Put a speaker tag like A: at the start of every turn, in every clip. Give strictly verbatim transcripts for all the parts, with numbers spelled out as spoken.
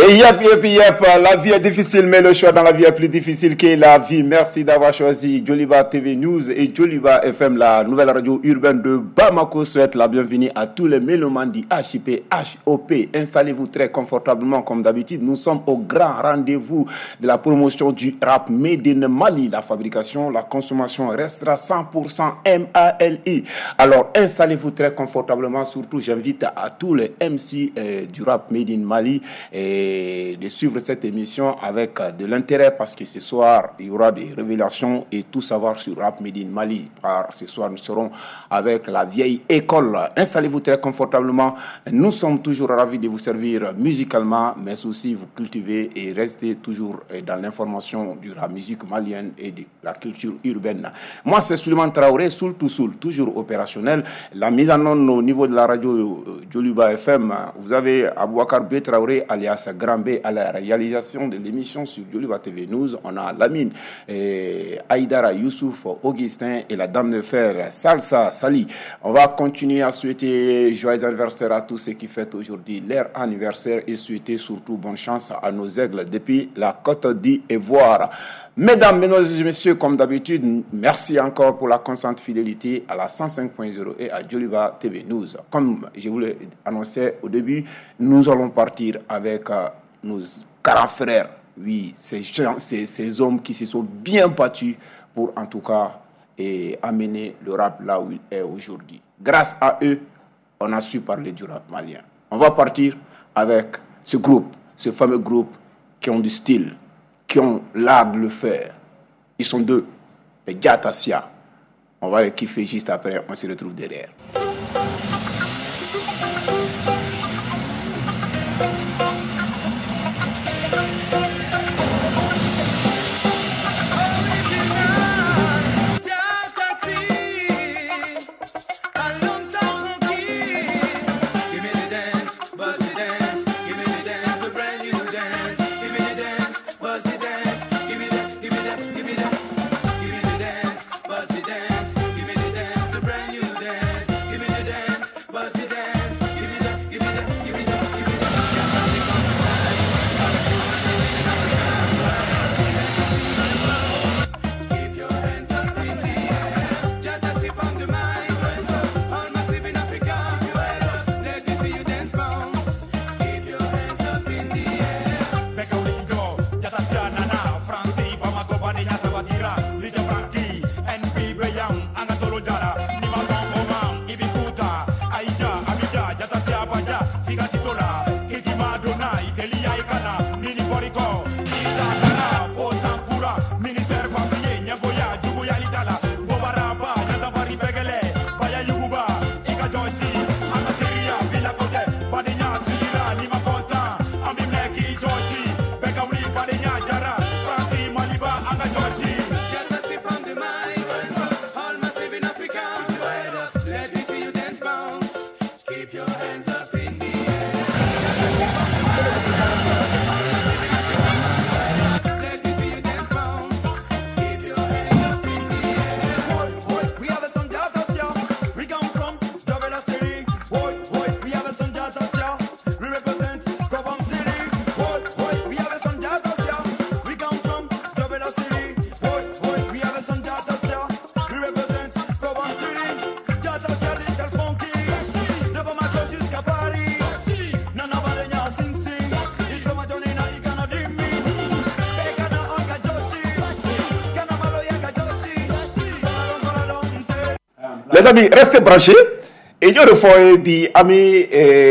A: Et yep, yep, yep, la vie est difficile, mais le choix dans la vie est plus difficile que la vie. Merci d'avoir choisi Djoliba T V News et Djoliba F M, la nouvelle radio urbaine de Bamako. Souhaite la bienvenue à tous les mélomanes du H I P, H O P. Installez-vous très confortablement comme d'habitude. Nous sommes au grand rendez-vous de la promotion du rap Made in Mali. La fabrication, la consommation restera cent pour cent M A L I. Alors installez-vous très confortablement. Surtout, j'invite à tous les M C euh, du rap Made in Mali et de suivre cette émission avec de l'intérêt parce que ce soir, il y aura des révélations et tout savoir sur Rap Made in Mali. Par ce soir, nous serons avec la vieille école. Installez-vous très confortablement. Nous sommes toujours ravis de vous servir musicalement, mais aussi vous cultiver et rester toujours dans l'information du rap musique malienne et de la culture urbaine. Moi, c'est Suleiman Traoré, Soul to Soul, toujours opérationnel. La mise en onde au niveau de la radio Djoliba F M, vous avez Abouakar B. Traoré, alias Grand B, à la réalisation de l'émission sur Djoliba T V News. On a Lamine, et Aïdara, Youssouf, Augustin et la dame de fer Salsa Sali. On va continuer à souhaiter joyeux anniversaire à tous ceux qui fêtent aujourd'hui leur anniversaire et souhaiter surtout bonne chance à nos aigles depuis la Côte d'Ivoire. Mesdames, mesdemoiselles et messieurs, comme d'habitude, merci encore pour la constante fidélité à la cent cinq point zéro et à Djoliba T V News. Comme je vous l'ai annoncé au début, nous allons partir avec euh, nos grands frères. Oui, ces, gens, ces, ces hommes qui se sont bien battus pour en tout cas et amener le rap là où il est aujourd'hui. Grâce à eux, on a su parler du rap malien. On va partir avec ce groupe, ce fameux groupe qui ont du style, qui ont l'art de le faire. Ils sont deux, les Jatassia. On va les kiffer juste après, on se retrouve derrière. Les amis, restez branchés. Et nous refons bi ami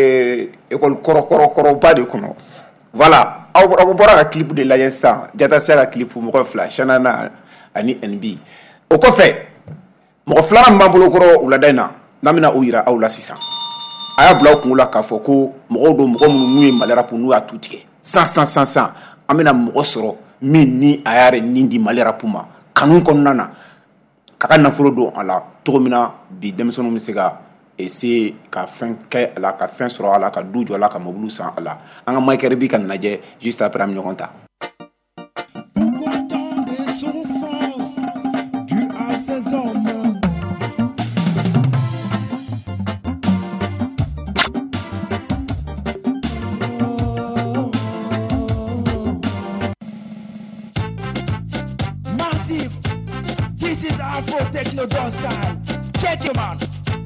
A: école koro koro koro pas de kono. Voilà. On va un clip de l'Ayensa. Jatassia la clip pour mon flash. Shanana ani N B. Au fait, mon flash mbambolo koro ou la dena. Namina ouira ou la sisa. Aya bloc mula kafoko. Mon do mon moué malera pour nous à tout tiers. Sans sans sans sans. Amena mon soro. Mini ayare nindi malera puma. Kanun konana. Kaka nafolo do ala togomina bi denmisɛnninw bɛ se ka essayer ka fɛn kɛ a la ka fɛn sɔrɔ a la ka du jɔ a la ka mobili san a la an ka Mike bi ka lajɛ juste après an bɛ ɲɔgɔn ta.
B: you, man.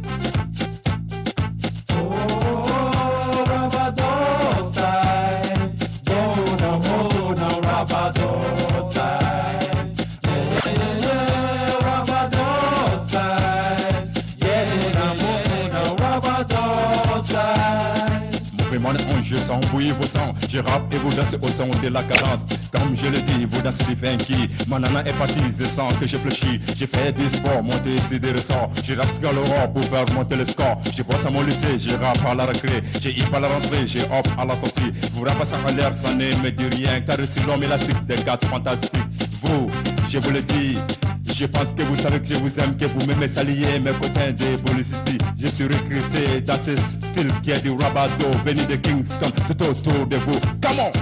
C: Oh, Rabador side. Go now, go now, Rabador side. Yeah, yeah, yeah, Rabador side. Yeah, now, go now, Rabador side.
B: Mauvais mon ange sans bouillir vos sangs. Je rappe et vous dansez au son de la cadence. Comme je le dis, vous dansez du funky. Ma nana est partie sans que je fléchis. J'ai fait du sport, monter ici des ressorts. Je rappe sur l'aurore pour faire monter le score. Je bosse à mon lycée, je rappe à la récré. J'ai hip à la rentrée, j'ai hop à la sortie. Vous rappez ça en l'air, ça ne me dit rien. Car je suis l'homme élastique des gars fantastiques. Vous, je vous le dis. Je pense que vous savez que je vous aime, que vous m'aimez s'allier, mes copains de Bolicity. Je suis recruté dans ce style qui est du Rabado, venu de Kingston, tout autour de vous. Come on!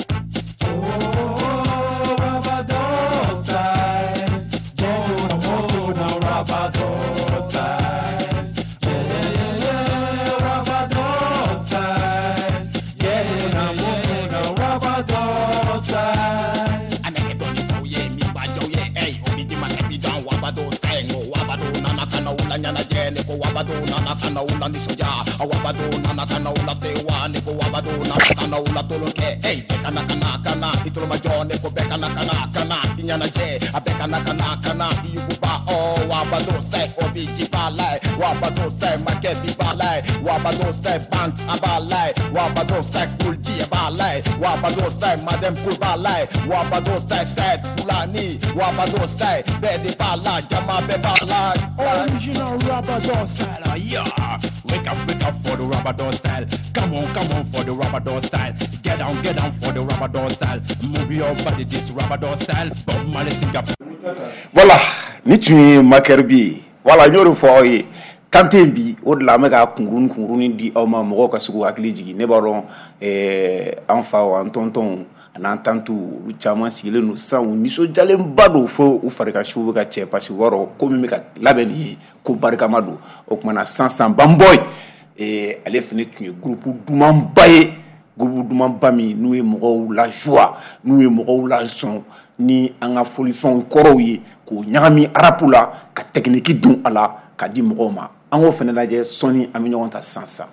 C: Oh, Rabador side. Go now, go now, Rabador side. Yeah, yeah, yeah, Rabador side. Yeah, now, go now, Rabador side.
B: I make it on the four year, me bajo ye, hey, obidi ma kepi down, wabado stengo, wabado nana kana ula nyana jene, ko wabado nana kana ula nisoja, wabado nana kana ula sewa, ne ko wabado nana kana ula tolonke, hey, kana kana kana, itolo majone, ko beka na kana kana, inyana je, abeka na kana kana, iyububa, oh, wabado se, obiji balai, wabado se, makepi balai, wabado se, banks abalai, wabado se, kulji abalai, wabado se, madem kul balai, wabado se, set fulani, wabado se, bedi balai, jama be balai. Original Rabador style, yeah. Wake up, wake up for the Rabador style. Come on, come on for the Rabador style. Get down, get down for the Rabador style. Move your body, this Rabador style. Bob Marley Singapore.
A: Voilà, ni tu es Makerbi. Voilà, nous refaisons. Tanten bi o de la me ka kungrun kungrun di aw ma mogo ka sugu hakili jigi ne baron eh an fa o an tonton an tantu lu chama sile no san ni so jalen bado fo u farika shubu ka che parce woro ko mi ka labeni ko barka mado o kuma na sansan bamboy eh ale fini tun groupe duman baye groupe duman bami nou e mogo la joie nou e mogo la son ni an ga foli fon koro yi ko nyami arapula ka technique dun ala ka di mogo ma an go fene lajɛ sɔni an bɛ ɲɔgɔn ta sansan.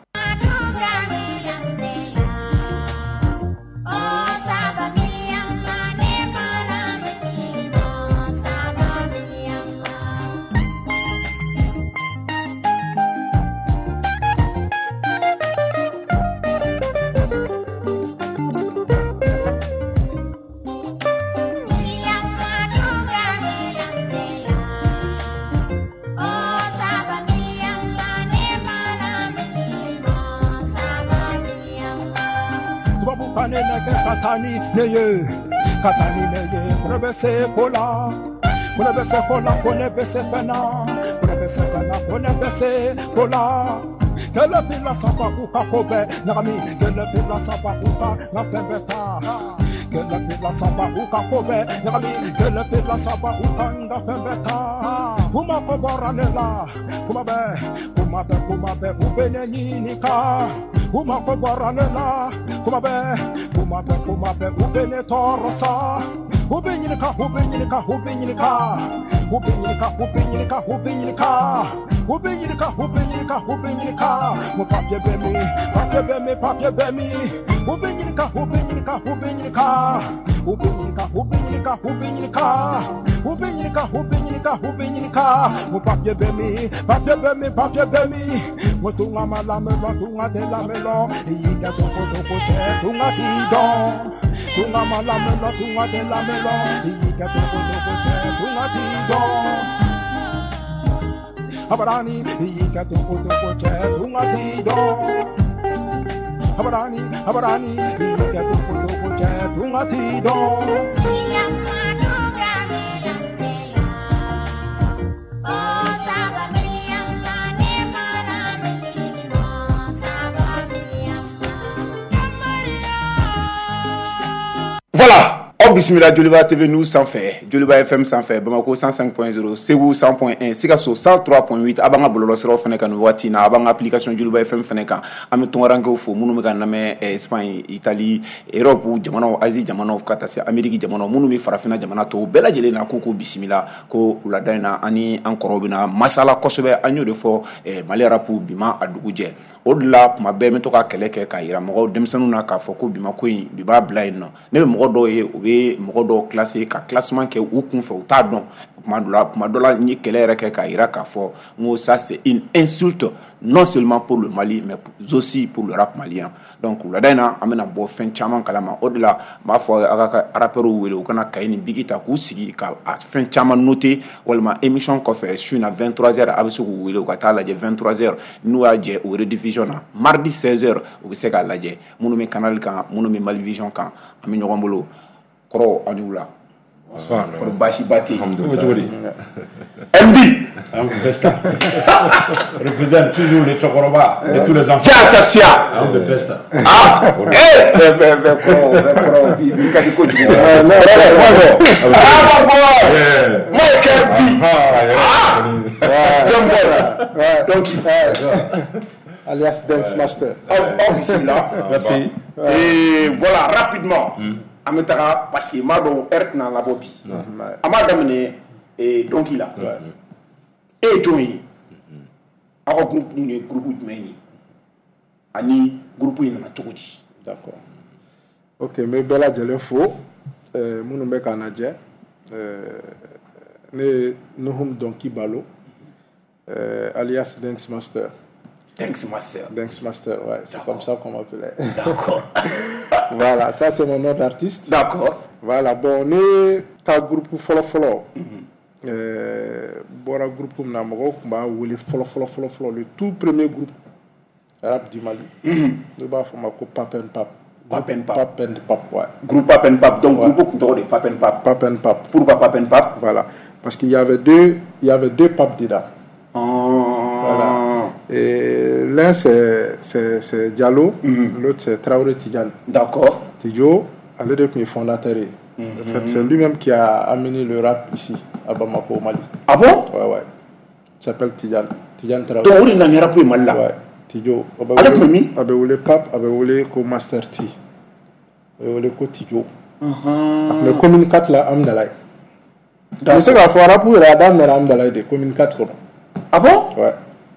D: Katani neye, katani neye, kunebese kola, kunebese kola, kunebese pena, kunebese pena, kunebese kola. Kele pila sapa uka kobe, nami kele pila sapa uka na pembeta. Kele pila sapa uka kobe, nami kele pila sapa uka na pembeta. Kuma kobora nela, kuma be, kuma be, kuma be, ubene nyinika. Kuma kobora nela, kuma be, kuma be, kuma be, ubene torosa. Ubinyika, ubinyika, ubinyika, ubinyika, ubinyika, ubinyika, ubinyika, ubinyika, ubinyika. Mo papye bemi, papye bemi, papye bemi. Ubinyika, ubinyika, ubinyika, ubinyika, ubinyika, ubinyika, ubinyika, ubinyika, ubinyika. Mo papye bemi, papye bemi, papye bemi. Mo tunga malamelo, tunga de lamelo. Iyika toko toko che, tunga tidon. Tunga malamelo, tunga de lamelo. Iyika toko toko che, tunga tidon. Habarani, iyika toko toko che, tunga tidon. Habarani, habarani, iyika toko toko che, tunga tidon.
A: Voilà, Oh bismillah, Joliba T V nous sans fait, Joliba F M sans fait, Bamako cent cinq point zéro, Ségou cent point un, Sikasso cent trois point huit, Abanga Bololo Sero Fenekan Watina, Abanga application Joliba F M Fenekan, Ameton Rango Fo, Mounoumegan Name, Espagne, Italie, Europe, Jamano, Asie, Jamano, Katase, Amérique, Jamano, Mounoumi Farafina, Jamanato, Bella Jelena, Koko Bismillah, Ko Uladana, Ani, Ankorobina, Masala Kosobe, Agno de Fo, Malerapu, Bima, Adougouje. Au-delà, ma belle metoka keleke kaira, moro demsanuna ka foko bima koyi, biba blind no. Ne moro do ye, obe moro do classé, ka classement ke ou kun fe ou ta don. Madola, madola ni kelere ke kaira ka fo. Ngo ça c'est une insulte non seulement pour le Mali, mais aussi pour le rap malien. Donc la dana amena bo fin chaman kalama. Au-delà, ma fo aga rapero wele ou kana kayini bigita ku sigi ka fin chaman noté walma émission ko fe sur vingt-trois heures abisu wele ou kata la vingt-trois heures nous a je au rediffusion mardi seize heures o be se ka lajɛ minnu bɛ canal kan minnu bɛ Mali Vision kan an bɛ ɲɔgɔn bolo kɔrɔ ani wula kɔrɔ baasi ba tɛ yen cogo di M D
C: Besta représente toujours les Chokoroba et tous les enfants
A: Kiata Sia
C: I'm the besta
A: ah eh bɛ bɛ bɛ kɔrɔ bɛ kɔrɔ bi bi ka di ko jugu ah ma bɔ Michael B ah donc
E: alias Dance Master.
A: Oh, ici là.
C: Merci.
A: Et voilà, rapidement. Ametara, parce que Mado Ertna la Bobi. Amadamene, et donc il a. Et Joey. Alors, groupe, groupe de Meni. Ani, groupe, il en a tout dit.
E: D'accord. Ok, mais Bella Djelefo, mon nom est Canadien. Nous sommes donc Ibalo, alias Dance Master.
A: Dance Master.
E: Dance Master, ouais, c'est
A: D'accord.
E: comme ça qu'on m'appelait.
A: D'accord.
E: Voilà, ça c'est mon nom d'artiste.
A: D'accord.
E: Voilà, bon, on est un groupe follow follow. Bon, un groupe comme Namoro, follow follow follow follow, le tout premier groupe rap du Mali. Le bas, il faut Pap and Pap.
A: Pap and Pap.
E: Pap and Pap, ouais.
A: Groupe Pap and Pap. Donc,
E: Ouais.
A: groupe de Pap and Pap.
E: Pap and Pap.
A: Pourquoi Pap and Pap?
E: Voilà, parce qu'il y avait deux, il y avait deux papes dedans. Voilà. Et l'un c'est, c'est, c'est Diallo,
A: Mhm.
E: l'autre c'est Traoré Tidjane.
A: D'accord.
E: Tidjo, elle est depuis fondateur. En fait, c'est lui-même qui a amené le rap ici, à Bamako, au Mali.
A: Ah bon?
E: Ouais, ouais. Il s'appelle Tidjane. Tidjane Traoré.
A: Donc, on n'a pas pu mal là.
E: Ouais. Tidjo.
A: Avec Mimi?
E: Abe Oule Pape, Abe Oule ko Master T. Abe Oule ko Tidjo. Le commune quatre là, Amdalay. Je sais qu'à fois rap, il y a Adam dans Amdalay, de commune quatre.
A: Ah bon?
E: Ouais.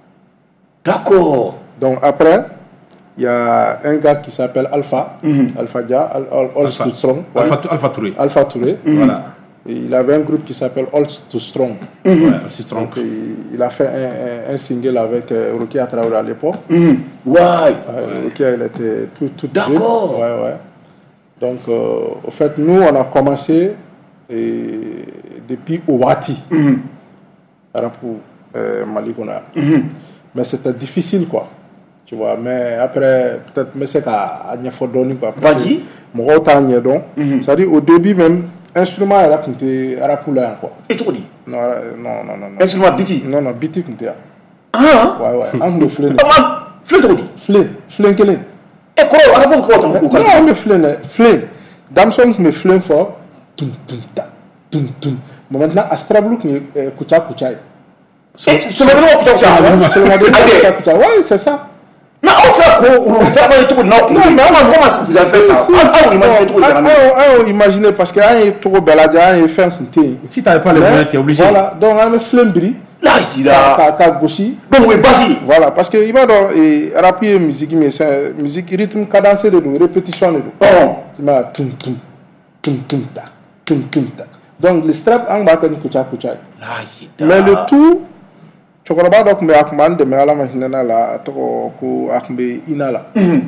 A: D'accord.
E: Donc après, il y a un gars qui s'appelle Alpha,
A: Mhm.
E: Alpha Dia, Al, Al, All
C: Alpha,
E: Too Strong. Ouais.
C: Alpha, Alpha Touré.
E: Alpha Touré.
C: Voilà.
E: Et il avait un groupe qui s'appelle All Too Strong.
C: Ouais, c'est strong.
E: Donc il, il a fait un, un, un single avec euh, Rokia Traoré à l'époque.
A: Mhm. Ouais.
E: Euh, Rokia, elle était tout, toute jeune.
A: D'accord.
E: Ouais, ouais. Donc, euh, au fait, nous, on a commencé et, depuis Ouati,
A: Mhm.
E: Rapou, euh, Malikona.
A: Mhm.
E: Mais c'était difficile, quoi. Tu vois, mais après, peut-être, mais c'est qu'à Niafodoni, quoi.
A: Vas-y.
E: Mon autant Niadon.
A: Mhm.
E: C'est-à-dire, au début, même, instrument, elle a compté, elle a coulé, quoi.
A: Et tu dis?
E: Non, euh, non, non, non. non.
A: Instrument biti.
E: Non, non, biti compté.
A: Ah.
E: Ouais, ouais. On me flâne.
A: Comment? Flûte tu dis?
E: Flâne. Flâne, quel est?
A: Et quoi? On a pas encore ton
E: Non,
A: coup.
E: on me flâne. Flâne. Damson me flâne fort. Tum, tum, ta. Tum, tum. Bon, maintenant, Astrablouk, me kucha, kucha.
A: Et c'est le moment que tu as
E: C'est le modèle
A: Allez.
E: kucha, kucha. Ouais, c'est ça.
A: Mais on fait quoi? On travaille tout. Non, mais comment vous avez fait ça? Ah, on imagine tout.
E: On imagine parce qu'il y a un trop bel adja et fait un côté.
C: Si tu n'avais pas les moyens, tu es obligé.
E: Voilà, donc on a fait bris.
A: Là, il a.
E: Kaka gauchi.
A: Donc, oui, vas-y.
E: Voilà, parce que il va dans rapide musique, mais c'est musique rythme cadencé de nous, répétition de nous.
A: Oh.
E: Il m'a tum tum tum tum ta tum tum ta. Donc le strap en bas que nous kucha kucha.
A: Là, il a.
E: Mais le tout, tu comprends pas donc mais akman de mais ala mahinana la to ko akmbe inala.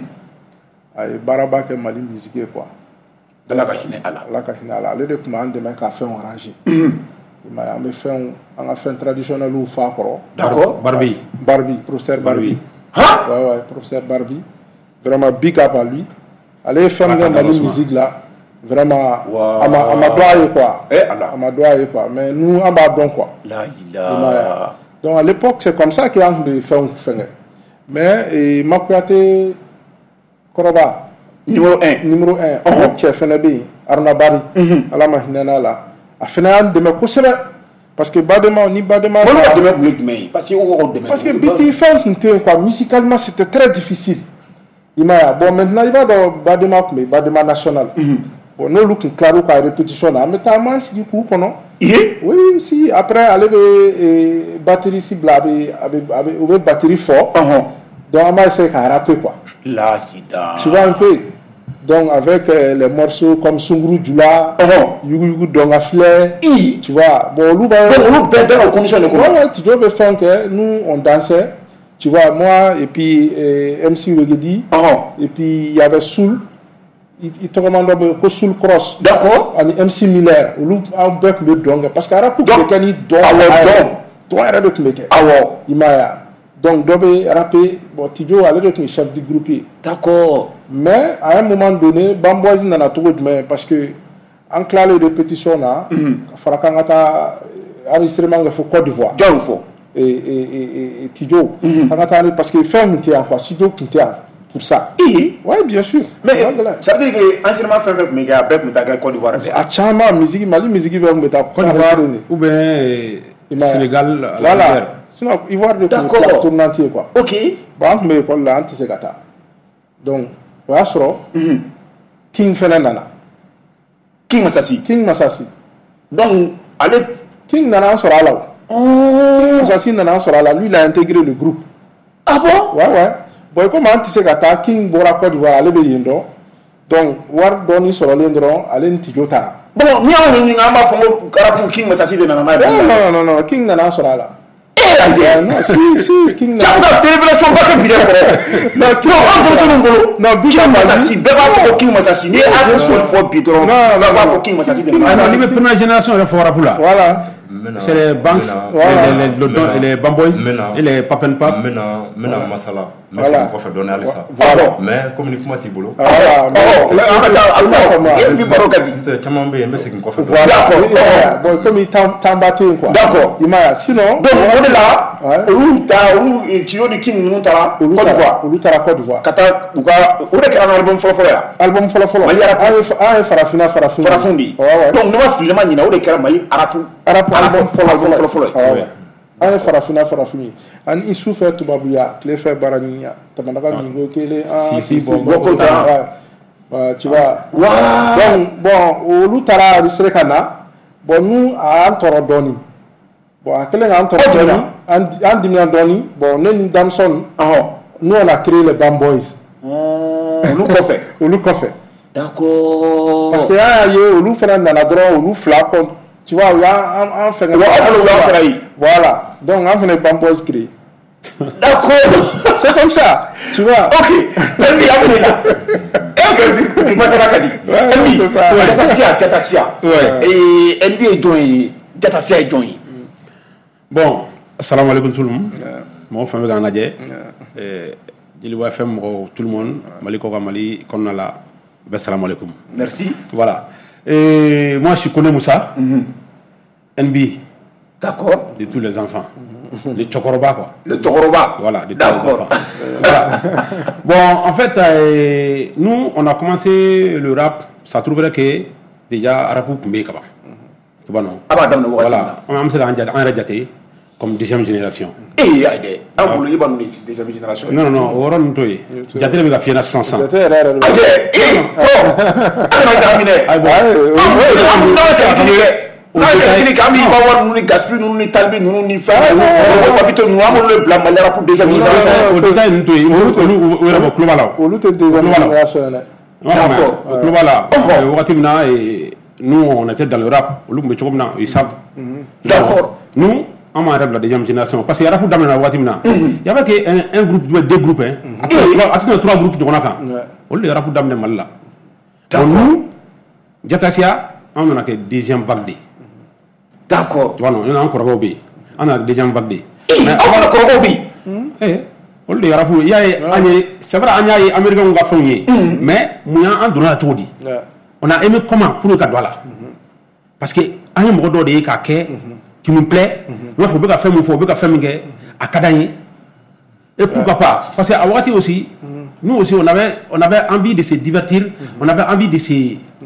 E: Ay baraba ke mali musique quoi.
A: De la cachine à la.
E: La kahina la le de commande de mec a fait un rangé. Mais on a fait un on a fait un traditionnel ou fa koro.
A: D'accord.
C: Barbie.
E: Barbie, professeur Barbie.
C: Barbie.
A: Hein?
E: Ouais ouais, professeur Barbie. Vraiment big up à lui. Allez faire
C: Attends,
E: une mali
C: doucement.
E: musique là. Vraiment
A: Wow.
E: à ma à ma doigt quoi.
A: Eh, Allah.
E: À ma doigt quoi. Mais nous en bas donc quoi.
A: Là, il
E: Il
A: a.
E: m'a- Donc à l'époque, c'est comme ça qu'il y a de faire un fait. Mais et Makuate Koroba,
A: Numéro un.
E: numéro un,
A: Oh.
E: tu as fait un bien. Arnabari ala ma hinana la a fana y'an dɛmɛ kosɛbɛ parce que Badema ni Badema
A: Bon, on va demain mais parce que on demain
E: parce que biti fɛn tun tɛ yen quoi musicalement c'était très difficile i m'a ye bon maintenant i b'a dɔn Badema tun bɛ Badema national bon n'olu tun tilara u ka répétition na an bɛ taa an b'an sigi k'u kɔnɔ oui si après ale bɛ batterie si bila a bɛ a bɛ a bɛ u bɛ batterie fɔ donc on va essayer de rapper quoi.
A: Là, Chita.
E: Tu vois un peu. Donc avec euh, les morceaux comme Sunguru Dula, uh-huh. Yugu Yugu Donga Flair, I. Tu vois. Bon, nous, bah,
A: bon, nous perdons aux conditions de
E: quoi. Ouais, tu dois me faire que nous on dansait. Tu vois, moi et puis euh, M C Wegedi. Uh-huh. Et puis il y avait Soul. Il te recommande que Soul Cross.
A: D'accord.
E: Et M C Miller. Nous on peut me donner parce qu'à rapport que quelqu'un donne.
A: Ah ouais.
E: Toi, il y a d'autres mecs.
A: Ah ouais.
E: Il m'a. Donc, Dobé rappé, bon, Tidjo allait être le chef du groupe.
A: D'accord.
E: Mais à un moment donné, Bamboise n'en a trouvé de main parce que, en clair, les répétitions, il faudra qu'on ait enregistrement de Côte d'Ivoire.
A: John Fo.
E: Et, et, et, et Tidjo. Parce que fait un théâtre, quoi. Tidjo qui théâtre pour ça.
A: Oui.
E: Oui, bien sûr.
A: Mais ça veut dire que, enseignement fait avec mes gars, avec mes gars, Côte d'Ivoire.
E: À Tchama, musique, Mali, musique, il va me mettre Côte d'Ivoire.
C: Ou bien, Sénégal.
E: Voilà. Sinon, Ivoire de tournantier quoi.
A: Ok.
E: Bon, on me école là, anti segata. Donc, voilà, soro. King Fernandana.
A: King Masasi.
E: King Masasi.
A: Donc, allez.
E: King Nana sera là. Oh. Masasi Nana sera là. Lui, il a intégré le groupe.
A: Ah bon?
E: Ouais, ouais. Bon, comme anti segata, King Bora Côte d'Ivoire, allez Beyendo. Donc, War Doni sera l'endroit, allez Ntijota.
A: Bon, ni on n'y a pas fait King Masasi de Nana.
E: Non, non, non, King Nana sera là. Non, si, si, King
A: Nana. Tu as révélation pas que vidéo. Non, King Masasi. Non, King Masasi. Bébé pas King Masasi. Ni à deux seul fois bidron. Non, non, pas King Masasi.
C: Non, non, la première génération elle est fort pour là.
E: Voilà.
C: C'est les Banks, et les Bamboys, et les Papenpap.
F: Maintenant, maintenant, Masala. Mais c'est encore fait donner à ça. Mais comme il faut Tibolo.
E: Voilà.
A: D'accord.
E: Bon, comme il t'a battu quoi.
A: D'accord.
E: Il m'a sinon.
A: Donc on est là. Où t'as où tu es de King nous t'as Côte d'Ivoire.
E: Où t'as Côte d'Ivoire.
A: Kata où où est un album follow follow.
E: Album follow follow.
A: Mali arabe.
E: Ah, Farafina Farafina.
A: Farafundi. Donc nous va filmer maintenant où est Mali arabe.
E: Arabe album follow follow follow.
A: Ah
E: ouais. Farafina Farafini. An isu fait tubabuya, les fait barania. Tamanaka mingo kele.
C: Si si bon.
E: Beaucoup de tu vois. Donc bon, au lutara risrekana. Bon nous à Antorodoni. Bon à quel Antorodoni. En diminuant Doni. Bon nous Damson. Nous on a créé les Bamboys.
A: Oh. Au loup fait.
E: Au loup fait.
A: D'accord.
E: Parce que là il y a au loup fait dans la drogue, au loup flacon. Tu vois, il y a un fait. Voilà. Donc, on fait les Bamboys créés.
A: D'accord.
E: C'est comme ça. Tu vois.
A: Ok. Elle dit, elle est là. Elle dit, Masala Kadi. Elle dit, Jatasia, Jatasia. Et elle dit, Joy. Jatasia et Joy.
C: Bon, salam alaikum tout le monde. Mon frère Ganadje. Je lui ai fait tout le monde. Maliko Mali, Konala. Salam alaikum.
A: Merci.
C: Voilà. Et moi, je connais Moussa, mm-hmm. N B.
A: D'accord.
C: De tous les enfants. Mm-hmm. Les Chokoroba, quoi.
A: Le Chokoroba.
C: Voilà, de tous les enfants. Voilà. Bon, en fait, euh, nous, on a commencé le rap, ça trouverait que déjà, Arapou Koumbe Kaba. Tu vois, non?
A: Ah, bah, dans le
C: voilà. On a commencé en radiaté comme deuxième génération.
A: Eh, il y a des. Ah, vous voulez pas nous dire deuxième génération?
C: Non, non, non, on va nous toyer. J'attends le gars qui est là sans sang.
A: Ah, eh, oh! Ah, non, terminé. Ah, bon. Ah, oui, non, c'est terminé. Non, c'est terminé. Quand il va voir nous, les gaspilles, nous, les talbis, nous, les femmes, nous, nous, nous, avons le blanc, malheur pour deuxième génération.
C: Au détail, nous toyer. Où est le global là?
E: Au lieu de deuxième génération.
C: D'accord. Au global là. Nous, on était dans le rap. Au lieu de nous, ils savent.
A: D'accord.
C: Nous, on m'a rappelé la deuxième génération. Parce qu'il y a un il y avait un, un groupe, deux groupes. Hein. Attends, trois groupes de Ronaka. On les rappelle d'amener mal là. Donc nous, Jatasia, on a que deuxième vague.
A: D'accord.
C: Voilà, on a encore Gobi. On a deuxième vague.
A: Mais on a encore Gobi.
C: Eh, on les rappelle. Il y a, c'est vrai, il y a Américains qui ont fait. Mais, nous avons donné tout dit. On a aimé comment pour le cadre là. Parce que, un mot de Kake, qui nous plaît, il faut bien faire il faut bien faire à Kadaï. Et pourquoi pas? Parce qu'à Ouati aussi, nous aussi, on avait, on avait envie de se divertir, on avait envie de se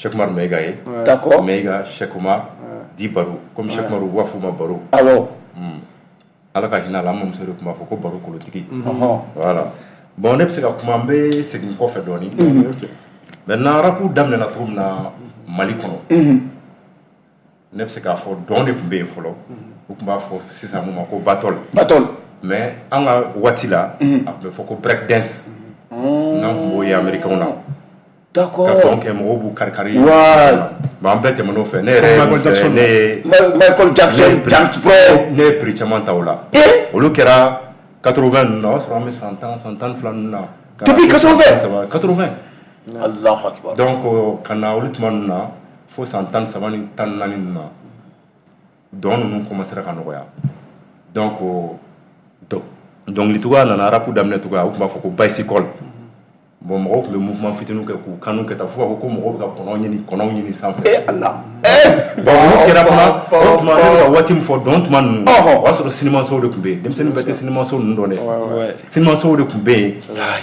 F: Cheikh Omar Meiga ye.
A: D'accord.
F: Meiga, Cheikh Omar, di Barou. Comme Cheikh Omar ou Wafouma Barou.
A: Ah bon.
F: ala ka hina la mam sere kuma fo ko baro kolotigi voilà bon ne pse ka kuma be segin ko fe doni maintenant rapu damne na trum na mali kono ne pse ka fo doni kumbe folo ko kuma fo sisa mo ko batol
A: batol
F: mais anga watila be fo ko break dance na mo ya americain na
A: d'accord
F: ka donc mo bu karkari
A: wa
F: ba ambete mo no fe ne re ne
A: Michael Jackson James Pro
F: ne preachement taola
A: eh
F: olu kera quatre-vingts non sera mais cent ans cent ans flan na
A: depuis quatre-vingts
F: quatre-vingts
A: Allahu akbar
F: donc kana olu tman na fo cent ans sabani tan nani na don nous commencer à noya donc donc donc lituga na rapu damne tuga ou ma foko bicycle bon mo le mouvement fitinu ke ku kanu ke ta fo ko mo ka kono nyini kono nyini sans
A: eh Allah eh
F: bon mo kera fana on ma sa watim fo don't man wa so cinéma so de kumbe dem sen bete cinéma so ndone cinéma so de kumbe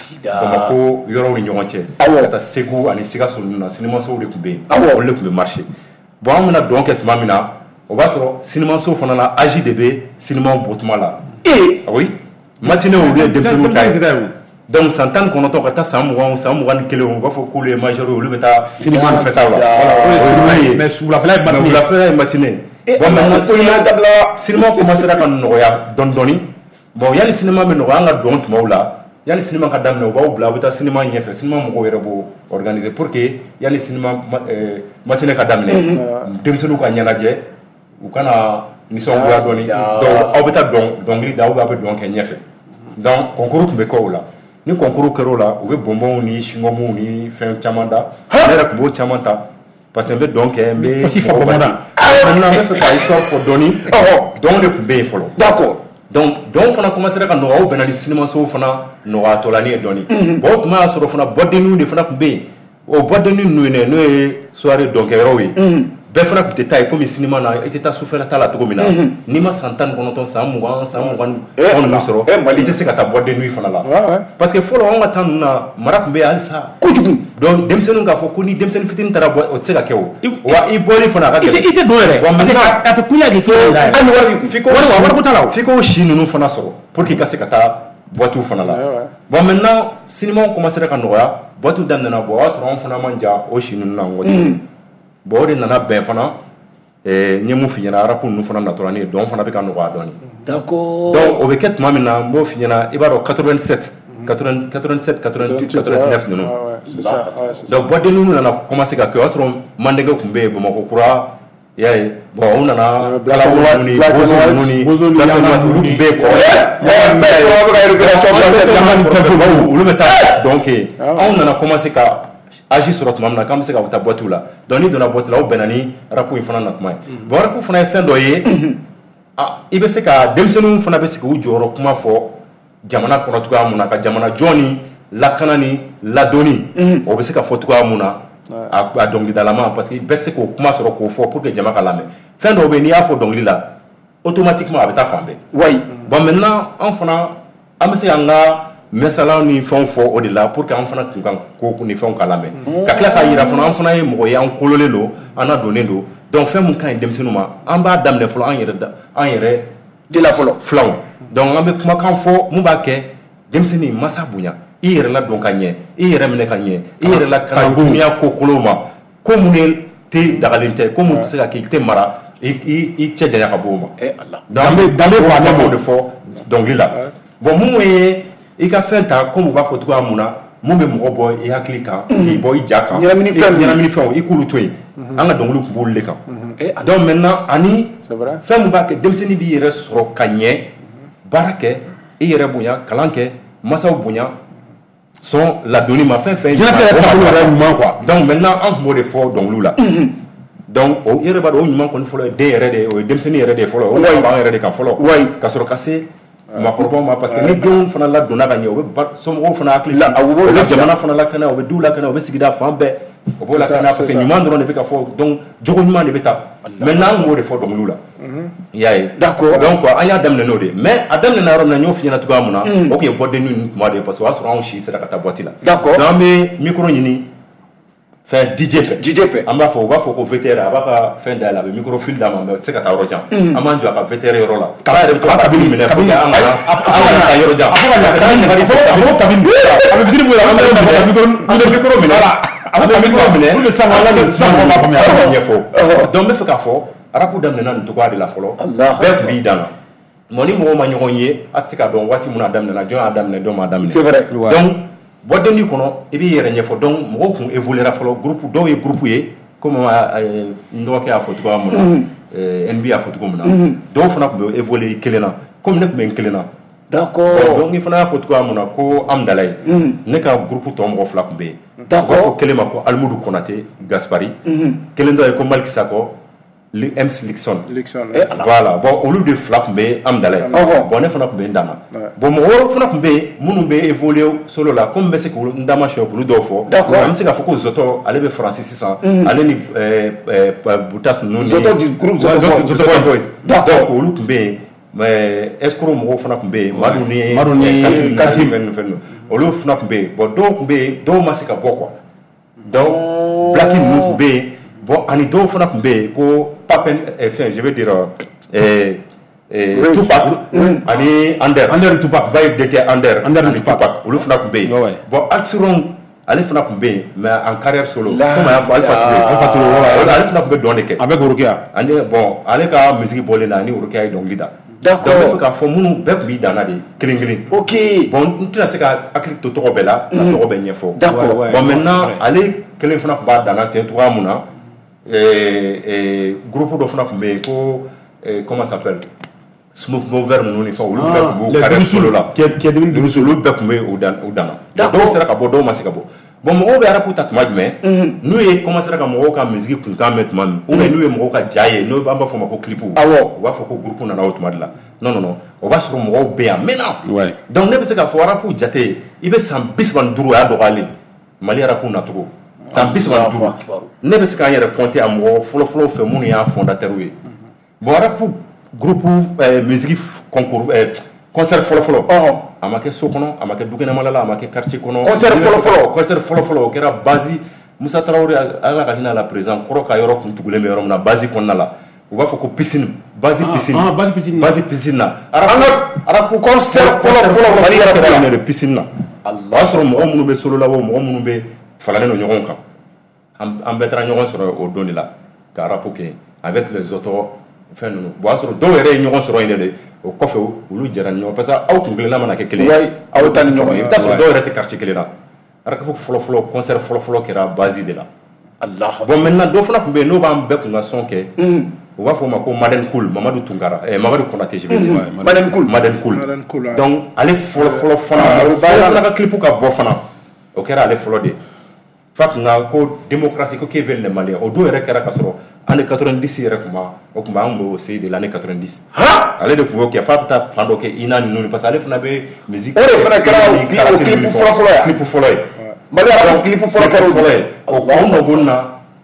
F: bon ko yoro ni nyonche ta segu ani siga so na cinéma so de kumbe on le kumbe marché bon amna donc et mamina on va so cinéma so fana la A J D B cinéma botuma la eh oui matinée ou dem sen tay donc santan kono to kata samuwan samuwan kele on va faut couler majeur le beta cinéma fait là voilà
C: mais sous la flamme
F: matinée la flamme matinée bon maintenant cinéma dabla cinéma commencer à kan noya don doni bon yali cinéma me noya nga don mawla yali cinéma ka damne ba bla beta cinéma ñefe cinéma mo ko yerebo organiser pour que yali cinéma matinée ka damne dem senu ka ñanaje u kana ni son go doni donc o beta don donc li daw ba don ke ñefe donc concours be ko la ni concours kero la o be bonbon ni shingomu ni fen chamanda ne ra ko chamanta parce que donc e be
C: fasi fa komanda
F: maintenant me fait pas histoire pour doni oh donc le be folo
A: d'accord
F: donc donc fana commencer ka no o benali cinéma so fana no atolani e doni bo kuma so fana bodenu ni fana be o bodenu nu ne no e soirée donc e rowi be fana ku teta comme cinéma na e teta souffert ta la to mina ni ma santan kono ton sa mu wan sa mu wan on no soro e te se ka ta bodenu fana la parce que folo on attend na marak be alsa kujugu donc dem senu ga fo ko ni dem senu fitin tara bo o tsega kewo wa i boli fana ka
C: ite ite doere
F: wa maintenant
C: ata kunya ke
F: da an wari fiko wari wari ko tala fiko shinu nu fana soro pour que ka se ka ta boitou fana la bon maintenant cinéma on commencer ka noya boitou dan na bo wa soro on fana manja o shinu na ngoti bo de nana ben fana eh nyemu fi nyana rapu nu fana naturani donc fana be ka noya doni
A: d'accord
F: donc o be ket mamina mo fi nyana ibaro quatre-vingt-sept quatre-vingt-sept quatre-vingt-huit quatre-vingt-neuf non
E: c'est ça
F: donc boîte de nous on a commencé à que asro mandega kumbe bo mako kura yae bon on a kala woni bozo noni bozo noni be ko donc on a commencé à agir sur notre mamna comme c'est ka ta boîte là doni de la boîte là au benani rapu infana na kuma bon rapu fana fin doye ah ibe se ka demsenu fana be se ko joro kuma fo jamana kono tuga muna ka jamana joni la kanani la doni o be se ka fo tuga muna a dongli dalama parce que betse ko kuma soro ko fo pour que jama ka lame fin do be ni a fo dongli la automatiquement abeta fambe
A: oui
F: bon maintenant on fana amese anga mesala ni fon fo o de la pour que on fana tunkan ko ni fon ka lame ka kla ka yira fana on fana e mo ya on kolole lo ana donné do donc fin mun kan demsenu ma an ba damne fo an yere an yere
A: de la folo
F: flaw donc on be kuma kan fo mun ba ke demseni masa bunya i yere la don ka nye i yere mene ka nye i yere la kan dunya ko koloma ko munel te dagalinte ko mun se ka ki te mara i i i che janya ka boma
A: eh Allah
F: dambe dambe ko ana mo de fo donc lila bon mun e i ka fenta ko mun ba fo to amuna mun be mo bo i hakli kan i bo i jaka
A: nyara mini fem
F: nyara mini fem i kulu toy anga donglu ko bolle kan
A: eh
F: donc maintenant ani
E: c'est vrai
F: fem ba ke demseni bi yere soro kanye barake i yere bunya kalanke masaw bunya sont la donnée ma fin fin
C: quoi
F: donc maintenant en mode fort donc lula donc o yere ba do nyuma ko folo de yere de o demseni yere de folo o ba yere de kan folo ka soro kase ma ko ma parce que ni don fana la donna ga nyo ba so mo fana akli la awo le jamana fana la kana o be dula kana o be sigida fambe o bo la kana parce que nyuma ndron de be ka fo donc jogo nyuma de beta maintenant mo de fo donc lula yaye
A: d'accord
F: donc aya damne no de mais adam na rom na nyo fi na tuga muna o ke bodde nu ma de parce que wa so ran shi sera kata boîte là
A: d'accord
F: dans mes micro nyini fɛn D J fɛ
A: D J fɛ
F: an b'a fɔ u b'a fɔ ko V T R a b'a ka fɛn dayɛlɛ a bɛ microfile d'a ma mais o tɛ se ka taa yɔrɔ jan an b'an jɔ a ka V T R yɔrɔ la kala yɛrɛ bɛ to ka kabini minɛ pour que an kana an kana taa yɔrɔ jan a fɔ ka ɲa kabini ɲagali fɔ a b'o kabini a bɛ fitiri bɔ an bɛ micro an bɛ micro minɛ a bɛ micro minɛ pour que sisan ala sisan mɔgɔw b'a faamuya a b'a ɲɛfɔ donc n bɛ fɛ k'a fɔ arabu daminɛna nin cogoya de la fɔlɔ bɛɛ tun b'i dan na mɔ ni mɔgɔw ma ɲɔgɔn ye a tɛ se ka dɔn waati min a daminɛna jɔn y'a daminɛ jɔn m'a daminɛ
A: c'est vrai
F: donc bɔdenni kɔnɔ i b'i yɛrɛ ɲɛfɔ donc mɔgɔw tun évoluera fɔlɔ groupe dɔw ye groupe ye comme n dɔgɔkɛ y'a fɔ cogoya min na N B y'a fɔ cogo min na dɔw fana tun bɛ évoluer kelen na comme ne tun bɛ n kelen na
A: d'accord
F: donc i fana y'a fɔ cogoya min na ko Amdala ye ne ka groupe tɔ mɔgɔ fila tun bɛ yen
A: d'accord
F: u b'a fɔ kelen ma ko Alimudu Konate Gaspari kelen dɔ ye ko Malik Sakɔ M C Lixon voilà bon olu de fila tun bɛ Amdala ye bon ne fana tun bɛ n dan na bon mɔgɔ wɛrɛw fana tun bɛ yen minnu bɛ évoluer solo la comme n bɛ se k'u n dama siyɔ k'olu dɔw fɔ
A: d'accord
F: an bɛ se k'a fɔ ko Zɔtɔ ale bɛ Faransi sisan ale ni Butas ninnu ni
A: Zɔtɔ du groupe
F: Zɔtɔ Boys donc olu tun bɛ yen mais escroc mɔgɔw fana tun bɛ yen Madu ni
C: Madu ni
F: Kasim fɛn fɛn olu fana tun bɛ yen bon dɔw tun bɛ yen dɔw ma se ka bɔ quoi donc Blacki ninnu tun bɛ yen bon ani dɔw fana tun bɛ yen ko Papen fɛn je veux dire Tupac ani Ander
C: Ander Tupac
F: Baye Deke Ander
C: Ander
F: ani Tupac olu fana tun bɛ yen bon Axiron ale fana tun bɛ yen mais en carrière solo comme a y'a fɔ Alpha Touré Alpha Touré ale fana tun bɛ dɔn de kɛ
C: a bɛ Gorokiya
F: ani bon ale ka musique bɔlen na ani Gorokiya ye dɔnkili da
A: d'accord
F: donc n bɛ fɛ k'a fɔ minnu bɛɛ tun b'i dan na de kelen kelen
A: ok
F: bon n tɛna se ka hakili to tɔgɔ bɛɛ la ka tɔgɔ bɛɛ ɲɛfɔ
A: d'accord
F: bon maintenant ale kelen fana tun b'a dan na ten cogoya min na groupe dɔ fana tun bɛ yen ko comment ça s'appelle Smooth Mover ninnu ni fɛn olu bɛɛ tun b'u carrière solo la Durusu olu bɛɛ tun bɛ u dan na dɔw sera ka bɔ dɔw ma se ka bɔ bon mɔgɔw bɛ arabu ta tuma jumɛn n'u ye commencé ka mɔgɔw ka musique kunkan mɛn tuma min ou bien n'u ye mɔgɔw ka ja ye n'o an b'a fɔ o ma ko clip awɔ u b'a fɔ ko groupe nana o tuma de la non non non o b'a sɔrɔ mɔgɔw bɛ yan maintenant donc ne bɛ se k'a fɔ arabu jate i bɛ san bi saba ni duuru o y'a dɔgɔyalen Mali arabu nacogo san bi saba ni duuru ne bɛ se k'an yɛrɛ compter a mɔgɔ fɔlɔfɔlɔ fɛ minnu y'a fondateur ye bon arabu groupe musique concours concert fɔlɔfɔlɔ a ma kɛ so kɔnɔ a ma kɛ dukɛnɛmala la a ma kɛ quartier kɔnɔ
A: concert fɔlɔfɔlɔ
F: concert fɔlɔfɔlɔ o kɛra base Musa Tarawele ala ka hinɛ la président kɔrɔ ka yɔrɔ kun tugulen bɛ yɔrɔ min na base kɔnɔna la u b'a fɔ ko piscine base piscine
C: base piscine
F: base piscine na
A: arabu concert fɔlɔfɔlɔ
F: Mali yɛrɛ bɛ minɛ de piscine na o y'a sɔrɔ mɔgɔ minnu bɛ solo labɔ mɔgɔ minnu bɛ falalen don ɲɔgɔn kan an bɛɛ taara ɲɔgɔn sɔrɔ o don de la ka arabu kɛ avec les autres fɛn ninnu bon o y'a sɔrɔ dɔw yɛrɛ ye ɲɔgɔn sɔrɔ yen de o kɔfɛ olu jɛra ni ɲɔgɔn parce que aw kun kelenna mana kɛ kelen ye
A: aw ta ni ɲɔgɔn ye
F: i bɛ taa sɔrɔ dɔw yɛrɛ tɛ quartier kelen na arabu fɔlɔfɔlɔ concert fɔlɔfɔlɔ kɛra base de la bon maintenant dɔ fana tun bɛ yen n'o b'an bɛɛ kun ka sɔn kɛ u b'a fɔ o ma ko Maden Cool Mamadu Tunkara Mamadu Konate je veux dire
A: Maden Cool
F: Maden Cool donc ale fɔlɔfɔlɔ fana fana ka clip ka bɔ fana o kɛra ale fɔlɔ de fa tun ka ko démocratie ko k'e veut les Maliens o don yɛrɛ kɛra ka sɔrɔ année quatre-vingt-dix yɛrɛ tun b'a o tun b'an b'o se de l'année quatre-vingt-dix ale de tun y'o kɛ f'a bɛ taa plan dɔ kɛ I N A ninnu parce que ale fana bɛ musique
A: o de fana kɛra o clip fɔlɔ fɔlɔ ye
F: clip fɔlɔ ye
A: Mali arabu clip fɔlɔ kɛra o
F: fɔlɔ ye o nɔgɔn na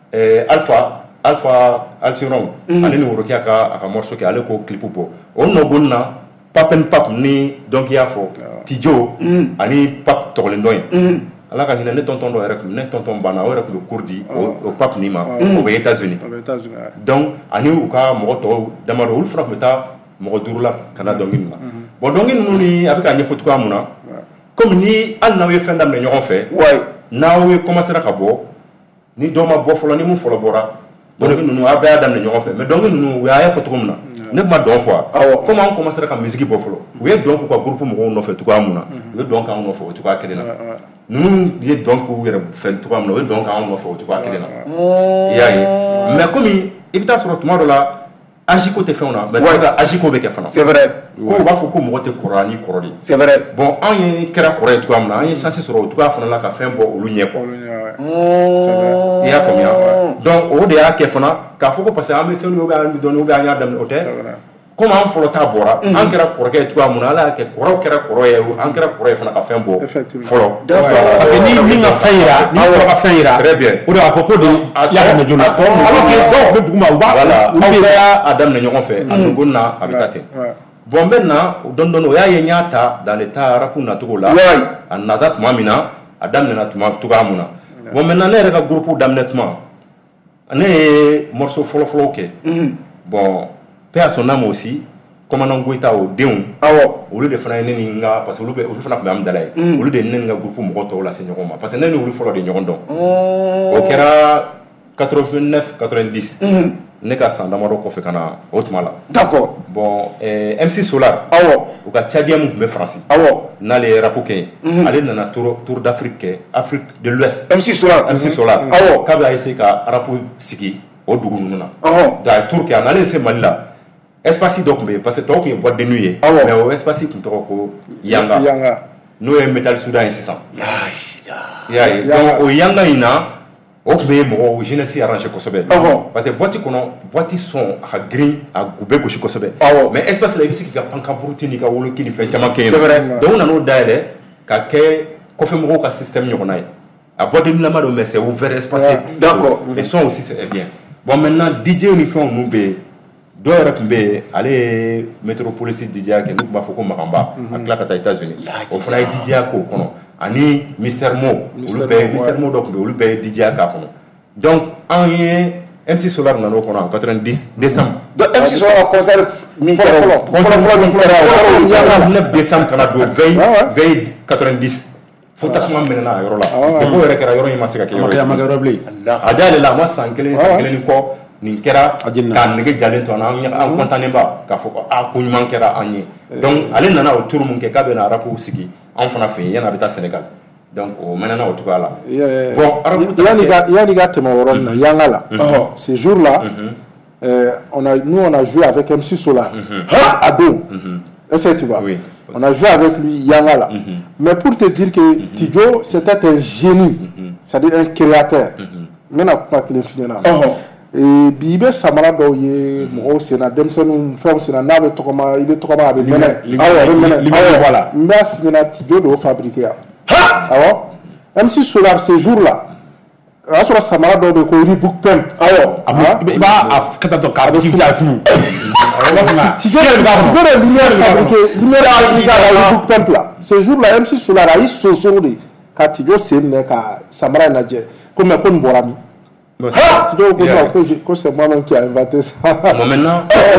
F: Alpha Alpha Alciron ale ni Worokiya ka a ka morceau kɛ ale k'o clip bɔ o nɔgɔn na Papen Pap ni donc i y'a fɔ Tijo ani Pap tɔgɔlen dɔ ye ala ka hinɛ ne tonton dɔ yɛrɛ tun ne tonton banna o yɛrɛ tun bɛ cours di o Pape ni ma o bɛ États-Unis donc ani u ka mɔgɔ tɔw damadɔ olu fana tun bɛ taa mɔgɔ duuru la ka na dɔnkili na bon dɔnkili ninnu ni a bɛ ka ɲɛfɔ cogoya mun na comme ni hali n'aw ye fɛn daminɛ ɲɔgɔn fɛ n'aw ye commencé ka bɔ ni dɔ ma bɔ fɔlɔ ni mun fɔlɔ bɔra dɔnkili ninnu a bɛɛ y'a daminɛ ɲɔgɔn fɛ mais dɔnkili ninnu u y'a fɔ cogo min na ne tun ma dɔn fɔ a comme an commencé ka musique bɔ fɔlɔ u ye dɔn k'u ka groupe mɔgɔw nɔfɛ cogoya mun na u ye dɔn k'anw nɔfɛ o cogoya kelen na ninnu ye dɔn k'u yɛrɛ fɛn cogoya min na u ye dɔn k'anw nɔfɛ o cogoya kelen na i y'a ye mais comme i bɛ taa sɔrɔ tuma dɔ la agiko tɛ fɛnw na mais tuma dɔ agiko bɛ kɛ fana
A: c'est vrai
F: ko u b'a fɔ ko mɔgɔ tɛ kɔrɔ ni kɔrɔ de
A: c'est vrai
F: bon anw ye kɛra kɔrɔ ye cogoya min na an ye chance sɔrɔ o cogoya fana la ka fɛn bɔ olu ɲɛ kɔ i y'a faamuya donc o de y'a kɛ fana k'a fɔ ko parce que an bɛ seli ou bien an bɛ dɔɔnin ou bien an y'a daminɛ o tɛ comme an fɔlɔ ta bɔra an kɛra kɔrɔkɛ ye cogoya min na ala y'a kɛ kɔrɔw kɛra kɔrɔ ye an kɛra kɔrɔ ye fana ka fɛn bɔ fɔlɔ
C: parce que ni min ka fɛn yira ni kɔrɔ ka fɛn yira
F: très bien
C: o de b'a fɔ ko de y'a daminɛ joona alors que dɔw bɛ dugu ma u b'a
F: aw bɛɛ y'a daminɛ ɲɔgɔn fɛ a dogo na a bɛ taa ten bon maintenant dɔɔni dɔɔni o y'a ye n y'a ta dans l'état arabu nacogo la a nata tuma min na a daminɛna tuma cogoya min na bon maintenant ne yɛrɛ ka groupe daminɛ tuma ne ye morceau fɔlɔ fɔlɔ kɛ bon paix à son âme aussi commandant Goïta o denw awɔ olu de fana ye ne ni n ka parce que olu bɛ olu fana tun bɛ Amidala ye olu de ye ne ni n ka groupe mɔgɔ tɔw lase ɲɔgɔn ma parce que ne ni olu fɔlɔ de ɲɔgɔn dɔn o kɛra quatre-vingt-neuf quatre-vingt-dix ne ka san damadɔ kɔfɛ ka na o tuma la
A: d'accord
F: bon euh, M C Solar
A: awɔ
F: u ka Tchadien mun tun bɛ Faransi
A: awɔ
F: n'ale ye rap kɛ ale nana tour tour d'Afrique kɛ Afrique de l'Ouest
A: M C Solar
F: M C Solar
A: awɔ
F: k'a bɛ essayer ka rap sigi o dugu ninnu na
A: ɔhɔn
F: da tour kɛ a n'ale se Mali la espace dɔ tun bɛ yen parce que tɔw tun ye boîte de nuit ye mais o espace tun tɔgɔ ko Yanga
E: Yanga
F: n'o ye Metal Soudan ye sisan y'a ye donc o Yanga in na o tun bɛ mɔgɔw jeunesse arrangé kosɛbɛ parce que boîte kɔnɔ boîte son a ka girin a u bɛ gosi kosɛbɛ mais espace la i bɛ se k'i ka pankapuruti n'i ka woloki ni fɛn caman kɛ yen c'est vrai donc u nan'o dayɛlɛ ka kɛ kɔfɛmɔgɔw ka système ɲɔgɔnna ye a boîte de nuit lama don mais c'est ouvert espacé d'accord les sons aussi c'est bien bon maintenant D J ni fɛnw ninnu bɛ yen dɔw yɛrɛ tun bɛ yen ale ye Metropolis D J kɛ n'u tun b'a fɔ ko Magamba a tila ka taa États-Unis o fana ye D J k'o kɔnɔ ani Mister Mo olu bɛɛ Mister Mo dɔ tun bɛ olu bɛɛ ye D J k'a kɔnɔ donc an ye M C Solar nan'o kɔnɔ en quatre-vingt-dix décembre
A: donc M C Solar concert min kɛra fɔlɔ
F: concert fɔlɔ min kɛra neuf décembre ka na don veille veille quatre-vingt-dix fo tasuma mɛnɛna a yɔrɔ la depo yɛrɛ kɛra yɔrɔ in ma se ka kɛ yɔrɔ ye a ma kɛ yɔrɔ bilen a dayɛlɛ la a ma san kelen san kelen ni kɔ nin kɛra k'a nege jalen to an na an contannen ba k'a fɔ ko a ko ɲuman kɛra an ye donc ale nana o tour mun kɛ k'a bɛna rapu sigi an fana fɛ yen yan'a bɛ taa Sénégal donc o mɛnɛna o cogoya la
E: bon yanni ka tɛmɛ o yɔrɔ nin na Yanga la ce jour là on a nous on a joué avec M C Solar à dos est-ce que tu vois on a joué avec lui Yanga là mais pour te dire que Tidjo c'était un génie c'est-à-dire un créateur maintenant pas qu'il est fini là bi i bɛ samara dɔw ye mɔgɔw senna denmisɛnninw fɛnw senna n'a bɛ tɔgɔma i bɛ tɔgɔma a bɛ mɛnɛ awɔ a bɛ mɛnɛ awɔ n b'a f'i ɲɛna Tidjo de y'o fabriqué yan awɔ M C Solar ce jour là o y'a sɔrɔ samara dɔw bɛ yen ko Reebok Pump awɔ
C: i b'a kɛ tan tɔ k'a bɛ funu
E: Tidjo de lumière fabriqué lumière fabriqué à la Reebok Pump là ce jour là M C Solar a y'i sonsoro de ka Tidjo sen minɛ ka samara in lajɛ ko mais ko nin bɔra min. Ah, tu dois dire que c'est moi-même qui a inventé ça.
F: Bon, maintenant,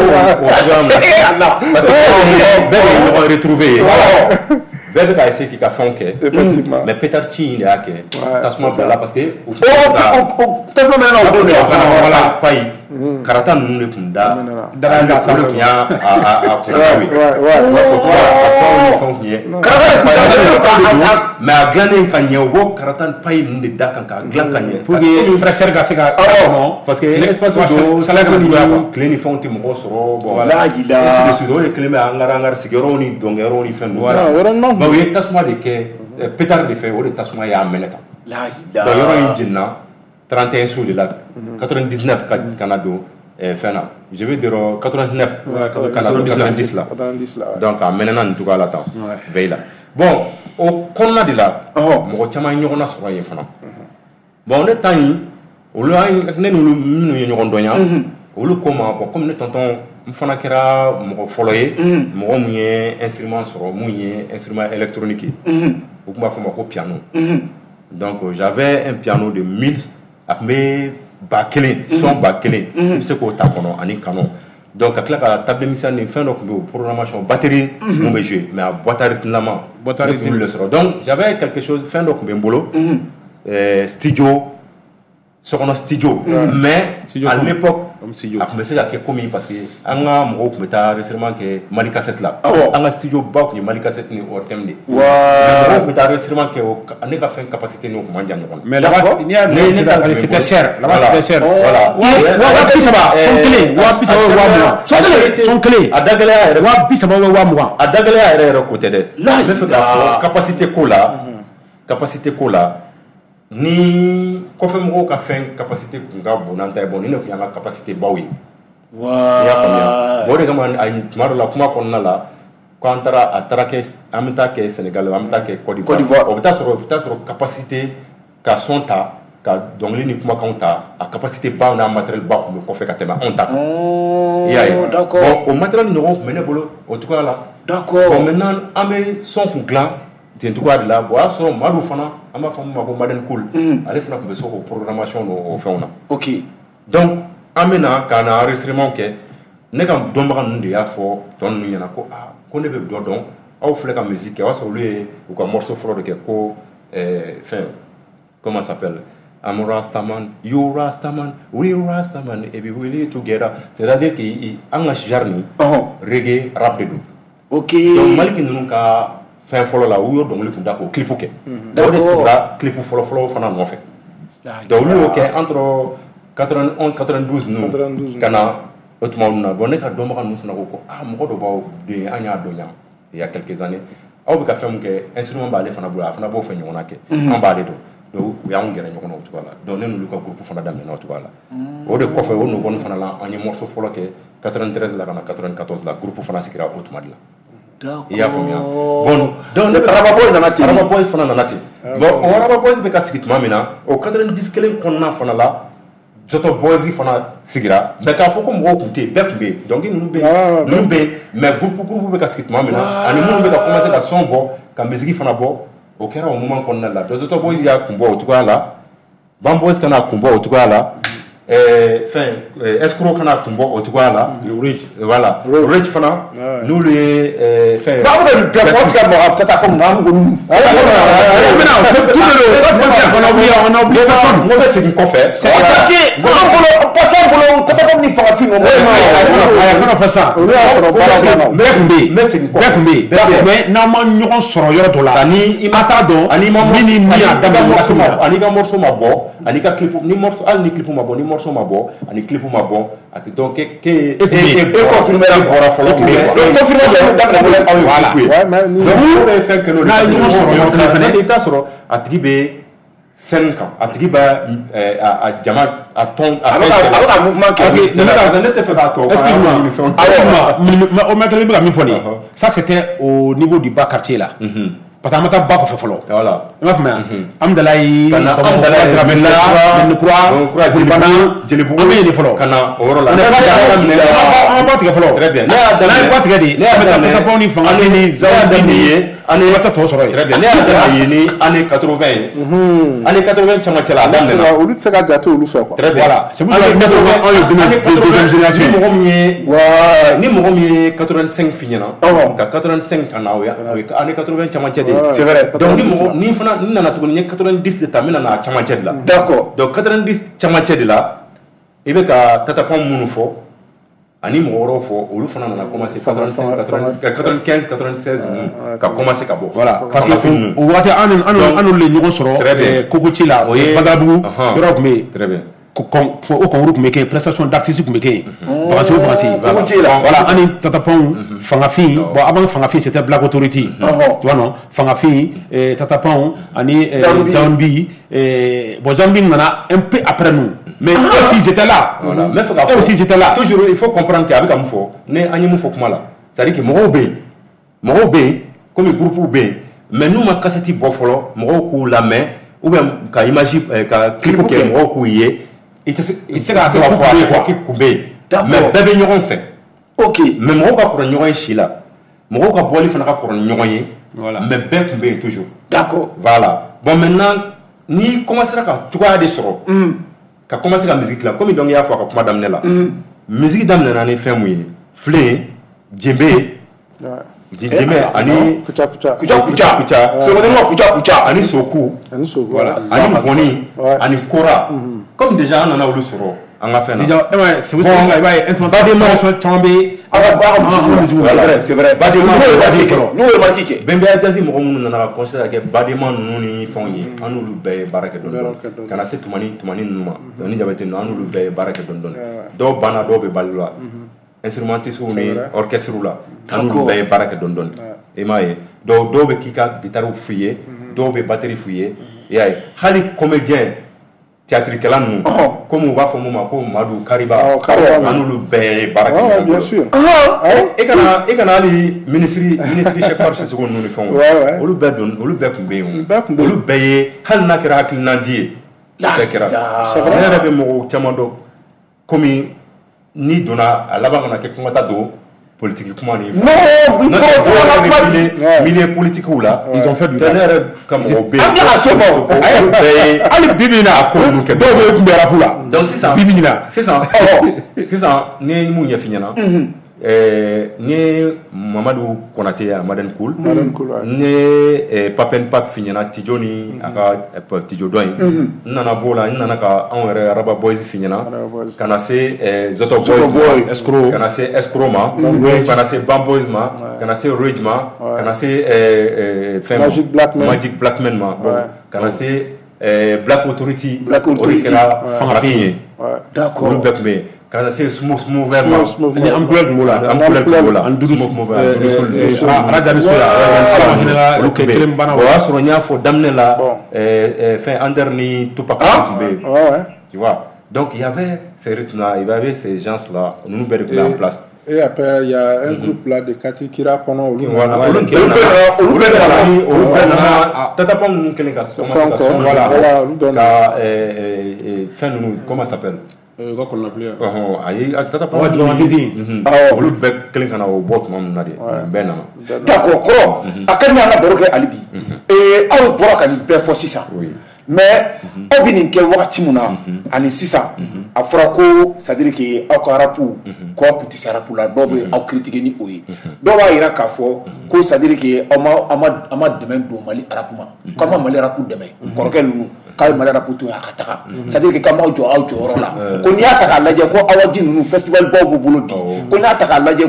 F: parce que on va retrouver. Bɛɛ bɛ ka essayer k'i ka fɛnw kɛ mais peut-être ci in de y'a kɛ tasuma bila parce que
A: tasuma mɛnɛ na o don de
F: voilà payi karata ninnu de tun da da da o de tun y'a a kunnaw ye u b'a fɔ ko a fɛnw ni fɛnw tun ye mais a dilannen ka ɲɛ u b'o karata payi ninnu de da kan k'a dilan ka ɲɛ
C: pour que fraîcheur ka se ka kɔnɔ
F: parce que espace do salaire ni tile ni fɛnw tɛ mɔgɔw sɔrɔ bon voilà o de kelen bɛ angari angari sigiyɔrɔw ni dɔnkɛyɔrɔw ni fɛn ninnu u ye tasuma de kɛ pétard de fɛ o de tasuma y'a mɛnɛ tan donc yɔrɔ in jiginna trente et un su de la quatre-vingt-dix-neuf ka na don fɛn na je veux dire quatre-vingt-neuf ka na don quatre-vingt-dix la donc a mɛnɛna nin cogoya la tan veille la bon o kɔnɔna de la mɔgɔ caman ye ɲɔgɔn nasɔrɔ yen fana bon ne ta yin olu ne n'olu minnu ye ɲɔgɔn dɔn yan olu ko ma bon comme ne tonton n fana kɛra mɔgɔ fɔlɔ ye mɔgɔ mun ye instrument sɔrɔ mun ye instrument électronique ye u tun b'a fɔ ma ko piano donc j'avais un piano de mille a tun bɛ ba kelen son ba kelen n bɛ se k'o ta kɔnɔ ani canon donc ka tila ka table mixeur ni fɛn dɔ tun bɛ yen programmation batterie mun bɛ jouer mais a boîte à rythme lama ne tun le sɔrɔ donc j'avais quelque chose fɛn dɔ tun bɛ n bolo studio sokɔnɔ studio mais à l'époque a tun bɛ se ka kɛ komi parce que an ka mɔgɔw tun bɛ taa enregistrement kɛ Mali cassette la an ka studio ba tun ye Mali cassette ni O R T M de mais mɔgɔw tun bɛ taa enregistrement kɛ ne ka fɛn capacité n'o tun man jan ɲɔgɔn na
C: mais là-bas n'i y'a mɛn c'était cher là-bas c'était cher
F: voilà
C: waa bi saba son kelen waa bi saba waa mugan son kelen son kelen
F: a da gɛlɛya yɛrɛ
C: waa bi saba waa mugan
F: a da gɛlɛya yɛrɛ yɛrɛ ko tɛ dɛ n bɛ fɛ k'a fɔ capacité ko la capacité ko la ni kɔfɛ mɔgɔw ka fɛn capacité tun ka bon n'an ta ye bon ni ne tun y'an ka capacité baw ye i y'a faamuya bon o de kama a tuma dɔ la kuma kɔnɔna la ko an taara a taara kɛ an bɛ taa kɛ Sénégal an bɛ taa kɛ Côte d'Ivoire o bɛ taa sɔrɔ o bɛ taa sɔrɔ capacité ka son ta ka dɔnkili ni kumakanw ta a capacité ba n'a matériel ba tun bɛ kɔfɛ ka tɛmɛ anw ta kan i y'a ye bon o matériel ɲɔgɔn tun bɛ ne bolo o cogoya la bon maintenant an bɛ son kun dilan ten cogoya de la bon a y'a sɔrɔ maa dɔ fana an b'a fɔ min ma ko Madden Cool ale fana tun bɛ se k'o programmation n'o fɛnw na
A: ok
F: donc an bɛna ka na enregistrement kɛ ne ka dɔnbaga ninnu de y'a fɔ tɔ ninnu ɲɛna ko ah ko ne bɛ dɔ dɔn aw filɛ ka musique kɛ o y'a sɔrɔ olu ye u ka morceau fɔlɔ de kɛ ko fɛn comment ça s'appelle I'm Rastaman, you Rastaman, we Rastaman, and we will together. C'est-à-dire que an ka genre ni reggae rap de don.
A: Ok.
F: Donc Mali ki ninnu ka fɛn fɔlɔ la u y'o dɔnkili kun da k'o clip kɛ. O de tugura clip fɔlɔ fɔlɔ fana nɔfɛ. Donc olu y'o kɛ entre quatre-vingt-onze quatre-vingt-douze ninnu ka na o tuma ninnu na bon ne ka dɔnbaga ninnu fana ko ko ah mɔgɔ dɔ b'aw den an y'a dɔn yan il y a quelques années aw bɛ ka fɛn min kɛ instrument b'ale fana bolo a fana b'o fɛ ɲɔgɔnna kɛ an b'ale dɔn. Donc u y'anw gɛrɛ ɲɔgɔn na o cogoya la donc ne n'olu ka groupe fana daminɛna o cogoya la o de kɔfɛ o nouveau fana la an ye morceau fɔlɔ kɛ quatre-vingt-treize la ka na quatre-vingt-quatorze la groupe fana sigira o tuma de la i y'a faamuya bon donc ne
A: Raba Boys nana ten
F: Raba Boys fana nana ten bon o Raba Boys bɛ ka sigi tuma min na o quatre-vingt-dix kelen kɔnɔna fana la Joto Boys fana sigira mais k'a fɔ ko mɔgɔw tun tɛ yen bɛɛ tun bɛ yen donc ninnu bɛ yen ninnu bɛ yen mais groupe groupe bɛ ka sigi tuma min na ani minnu bɛ ka commencer ka son bɔ ka musique fana bɔ o kɛra o moment kɔnɔna la Joto Boys y'a kun bɔ o cogoya la Bam Boys kana kun bɔ o cogoya la ɛɛ fɛn escrow kana kun bɔ o cogoya la Rage voilà Rage fana n'olu ye ɛɛ fɛn
A: ba bɛ bɛɛ fɔ tigɛ mɔgɔ peut-être ko maa min ko nun
F: n bɛ segin kɔfɛ
A: parce que an bolo parce que an bolo tata ko ni fangafin o
C: a ye fɛn dɔ fɔ sisan bɛɛ tun bɛ yen
F: n bɛ segin kɔfɛ
C: bɛɛ tun bɛ yen mais n'an ma ɲɔgɔn sɔrɔ yɔrɔ dɔ la
F: ani i ma
C: t'a dɔn
F: ani ma
C: min ni min y'a daminɛ waati min na
F: ani ka morceau ma bɔ ani ka clip ni morceau hali ni clip ma bɔ ni morceau ma bɔ ani clip ma bɔ a tɛ dɔn ke ke e
A: e confirmé la
F: bɔra fɔlɔ
A: donc confirmation daminɛ aw ye
C: voilà
F: donc bɛ fɛn kɛ n'o
C: n'a ye ɲɔgɔn sɔrɔ yɔrɔ kelen fɛnɛ
F: i bɛ taa sɔrɔ a tigi bɛ scène kan a tigi bɛ a jama a tɔn a
A: bɛ ka mouvement kɛ
F: parce que ne tɛ fɛ k'a tɔ
C: excuse-moi o maintenant i bɛ ka min fɔ nin ye ça c'était au niveau du bas quartier là parce que an ma taa ba kɔfɛ fɔlɔ
F: voilà
C: i m'a faamuya Amdalayi
F: Amdalayi
C: Dramela Ɲanikura Kulibana
F: Jelibugu
C: an bɛ yen de fɔlɔ
F: ka na o yɔrɔ la
C: an ba tigɛ fɔlɔ
F: très bien
C: ne y'a daminɛ ba tigɛ de ne y'a daminɛ tapaw ni fanga ni zawa ni ye ani ka tɔ sɔrɔ
F: très bien ne y'a daminɛ yen ni année quatre-vingt ye année quatre-vingt cɛmancɛ la a daminɛna
E: olu tɛ se ka jate olu fɛ quoi
C: très bien voilà c'est pour ça que anw ye deuxième génération
F: ni mɔgɔ min ye ni mɔgɔ min ye quatre-vingt-cinq fi ɲɛna ka quatre-vingt-cinq ka na o ye année quatre-vingt cɛmancɛ de ye
A: c'est vrai
F: donc ni mɔgɔ ni fana n nana tuguni n ye quatre-vingt-dix de ta n bɛna na a cɛmancɛ de la
A: d'accord
F: donc quatre-vingt-dix cɛmancɛ de la i bɛ ka tatapan minnu fɔ ani mɔgɔ wɛrɛw fɔ olu fana nana commencer quatre-vingt-quinze quatre-vingt-seize ninnu ka commencer ka bɔ
C: voilà parce que o waati an n'olu de ɲɔgɔn sɔrɔ Kokoci la o ye Badalabugu yɔrɔ tun bɛ yen
F: très bien
C: o concours tun bɛ kɛ yen prestation d'artiste tun bɛ kɛ yen vacances o vacances voilà an ni tatapanw fangafin bon avant fangafin c'était Black Authority tu vois non fangafin tatapanw ani Zambi bon Zambi nana un peu après nous mais eux aussi ils étaient là
F: voilà mais fɛ ka
C: eux aussi ils étaient là
F: toujours il faut comprendre que a bɛ ka mun fɔ ne an ye mun fɔ kuma la c'est à dire que mɔgɔw bɛ yen mɔgɔw bɛ yen comme groupe bɛ yen mais n'u ma cassette bɔ fɔlɔ mɔgɔw k'u lamɛn ou bien ka image ka clip kɛ mɔgɔw k'u ye i tɛ se k'a se ka fɔ a tɛ fɔ kun bɛ yen mais bɛɛ bɛ ɲɔgɔn fɛ
A: ok
F: mais mɔgɔw ka kɔrɔ ɲɔgɔn ye si la mɔgɔw ka bɔli fana ka kɔrɔ ni ɲɔgɔn ye mais bɛɛ tun bɛ yen toujours
A: d'accord
F: voilà bon maintenant ni commencera ka cogoya de sɔrɔ ka commencer ka musique la comme donc i y'a fɔ a ka kuma daminɛ la musique daminɛna ni fɛn mun ye filen djembe djembe ani
E: kuca kuca
A: kuca kuca kuca sɛbɛnni kuca kuca
F: ani soku
E: ani soku
F: voilà ani gɔni ani kora comme déjà an nana olu sɔrɔ an ka fɛn na
C: déjà e ma c'est vrai i b'a ye instrumentation caman bɛ yen
A: a ka baara musique voilà c'est vrai
F: badema
A: n'o ye marque kɛ
F: Bɛnbɛya Jazz mɔgɔ minnu nana ka concert kɛ badema ninnu ni fɛnw ye an n'olu bɛɛ ye baara kɛ dɔɔni dɔɔni ka na se tumani tumani ninnu ma donc ni Jabate ninnu an n'olu bɛɛ ye baara kɛ dɔɔni dɔɔni dɔw banna dɔw bɛ balo la instrumentistes ni orchestre la an n'olu bɛɛ ye baara kɛ dɔɔni dɔɔni i m'a ye dɔw dɔw bɛ k'i ka guitare f'u ye dɔw bɛ batterie f'u ye i y'a ye hali comédien théâtrekɛla ninnu comme u b'a fɔ mun ma ko Madu Kariba an n'olu bɛɛ ye baara kɛ
E: bien sûr
F: e kana e kana hali ministre ministre Cheikh Umar Sissoco ninnu ni fɛnw olu bɛɛ don olu bɛɛ tun bɛ yen olu bɛɛ ye hali n'a kɛra hakilinadi ye bɛɛ kɛra ne yɛrɛ bɛ mɔgɔw caman dɔn komi n'i donna a laban kana kɛ kɔngɔta don politique kuma ni
A: non
F: milieu politique ou là
C: ils ont fait du
F: tenere comme au B
A: an ka so bo
C: ali bibina ko nu ke do be kun bera fula
F: donc c'est ça
C: bibina
F: c'est ça c'est ça ni mu nya finyana eh ni Mamadou Konaté Madan Koul ni Papen Pap finyana Tijoni aka Tijo doin nana bola nana ka on Araba Boys finyana kana se Zoto Boys escrow kana se escroma kana se Bamboys ma kana se Ridgema kana se
E: Magic Blackman
F: Magic Blackman ma kana se Black Authority
A: Black Authority
F: fangafiye
A: d'accord
F: Black me kana se smooth mover ma
C: ni ampleur mola
F: ampleur mola
C: anduru
F: smooth mover
C: radani sola
F: lu kelem bana wa soro nya fo damne la euh fin under ni Tupac be tu vois donc il y avait ces rythmes là il y avait ces gens là nous nous mettre en place.
E: Et après, il y a un groupe là de Kati Kira pendant au
F: voilà au tata pas nous quelqu'un voilà ka fin nous comment ça s'appelle
C: quoi qu'on appelait
F: oh ayi tata pas
C: ouais de l'entité
F: ah lu be quelqu'un kana au bot mom na de ben na
A: d'accord kro akani na baro ke alibi et aw boro ka ni be fo sisa
F: oui
A: mais aw bi nin ke wakati muna ani sisa a fɔra ko c'est à dire que aw ka rapu ko kun ti rapu la dɔw bɛ aw critiquer ni o ye dɔw b'a yira k'a fɔ ko c'est à dire que aw ma aw ma aw ma dɛmɛ don Mali rapu ma k'aw ma Mali rapu dɛmɛ kɔrɔkɛ ninnu k'a ye Mali rapu to a ka taga c'est à dire que k'aw m'aw jɔ aw jɔyɔrɔ la ko n'i y'a ta k'a lajɛ ko awaji ninnu festival baw b'u bolo bi ko n'i y'a ta k'a lajɛ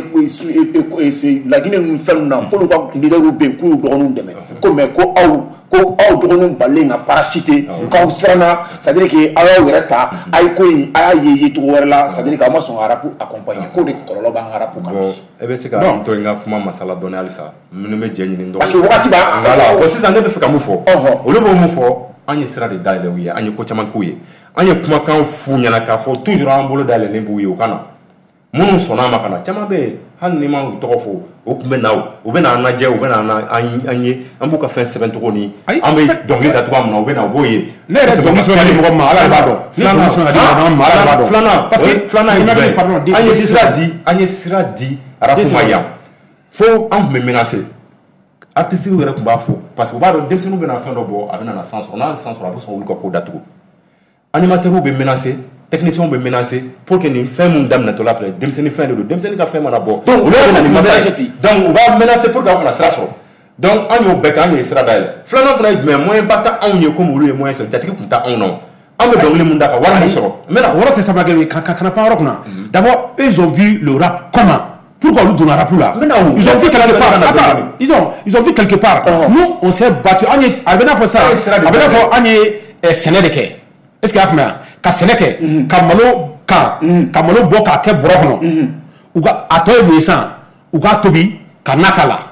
A: Laginɛ ninnu fɛn ninnu na k'olu ka leaderw bɛ yen k'u y'u dɔgɔninw dɛmɛ ko mais ko aw ko aw dɔgɔninw balen ka parachute k'aw siranna c'est à dire que aw y'aw yɛrɛ ta a ye ko in a y'a ye ye cogo wɛrɛ la c'est à dire que aw ma sɔn ka rapu accompagner ko de kɔlɔlɔ b'an ka rapu kan bi.
F: e bɛ se ka to n ka kuma masala dɔɔni halisa minnu bɛ jɛ ɲini dɔrɔn
A: parce que wagati b'a
F: voilà bon sisan ne bɛ fɛ ka mun fɔ olu b'o mun fɔ an ye sira de dayɛlɛ u ye an ye ko caman k'u ye an ye kumakan f'u ɲɛna k'a fɔ toujours an bolo dayɛlɛlen b'u ye u ka na minnu sɔnna ma ka na caman bɛ yen hali ni ma tɔgɔ fɔ o tun bɛ na u bɛ n'an lajɛ u bɛ n'an ye an b'u ka fɛn sɛbɛn cogo ni an bɛ dɔnkili da cogoya min na u bɛ na u b'o ye.
C: ne yɛrɛ dɔnkili sɛbɛn ka di mɔgɔ ma ala b'a dɔn. filanan filanan
F: filanan parce que filanan ye jumɛn an ye sira di an ye sira di arabu ma yan fo an tun bɛ menacer artistes yɛrɛ tun b'a fɔ parce que u b'a dɔn denmisɛnninw bɛ na fɛn dɔ bɔ a bɛ na san sɔrɔ n'a san sɔrɔ a bɛ sɔn olu ka ko datugu animateurs bɛ menacer techniciens bɛ menacer pour que nin fɛn min daminɛtɔ la filɛ denmisɛnnin fɛn de don denmisɛnnin ka fɛn mana bɔ olu bɛ na ni message donc u b'a menacer pour que aw kana sira sɔrɔ donc an y'o bɛɛ kɛ an ye sira dayɛlɛ filanan fana ye jumɛn moyen ba tɛ anw ye comme olu ye moyen sɔrɔ jatigi tun tɛ anw na an bɛ dɔnkili mun da ka wari min sɔrɔ
C: mais la wɔrɔ tɛ saba kɛ ka kana pan yɔrɔ kunna d'abord ils ont vu le rap comment pourquoi olu donna rap la ils ont vu quelque part attends ils ont ils ont vu quelque part nous on s'est battu an ye a bɛ n'a fɔ sa a bɛ n'a fɔ an ye sɛnɛ de kɛ est-ce que a faamuya ka sɛnɛ kɛ ka malo kan ka malo bɔ k'a kɛ bɔrɔ kɔnɔ u ka a tɔ ye mun ye sisan u k'a tobi ka na k'a la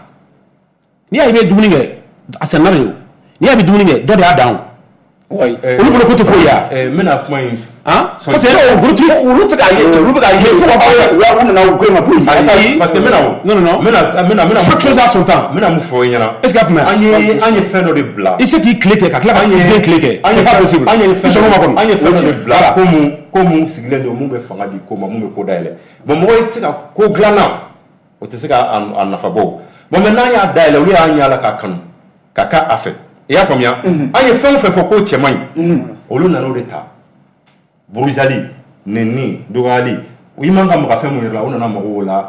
C: n'i y'a ye i bɛ dumuni kɛ a sɛnɛna de ye n'i y'a bɛ dumuni kɛ dɔ de y'a dan o olu bolo ko tɛ foyi ye
F: n bɛna kuma in
C: ah ça c'est olu tɛ k'a ye olu bɛ k'a ye fo ka fɔ u nana u ko in ma ko
F: parce que n bɛna o
C: non non
F: n bɛna n bɛna
C: chaque chose a son temps
F: n bɛna mun fɔ i ɲɛna
C: est-ce que a faamuya
F: an ye an ye fɛn dɔ de bila
C: i se k'i tile kɛ ka tila ka den tile kɛ c'est pas possible
F: an ye fɛn
C: dɔ
F: an ye fɛn dɔ de bila ko mun ko mun sigilen don mun bɛ fanga di ko ma mun bɛ ko dayɛlɛ bon mɔgɔ tɛ se ka ko dilanna o tɛ se ka a nafa bɔ bon mɛ n'an y'a dayɛlɛ olu y'a ɲala k'a kanu ka k'a a fɛ i y'a faamuya an ye fɛn o fɛn fɔ ko cɛ man ɲi olu nana o de ta burujali nɛni dɔgɔyali i man ka maga fɛn mun yɛrɛ la u nana mago o la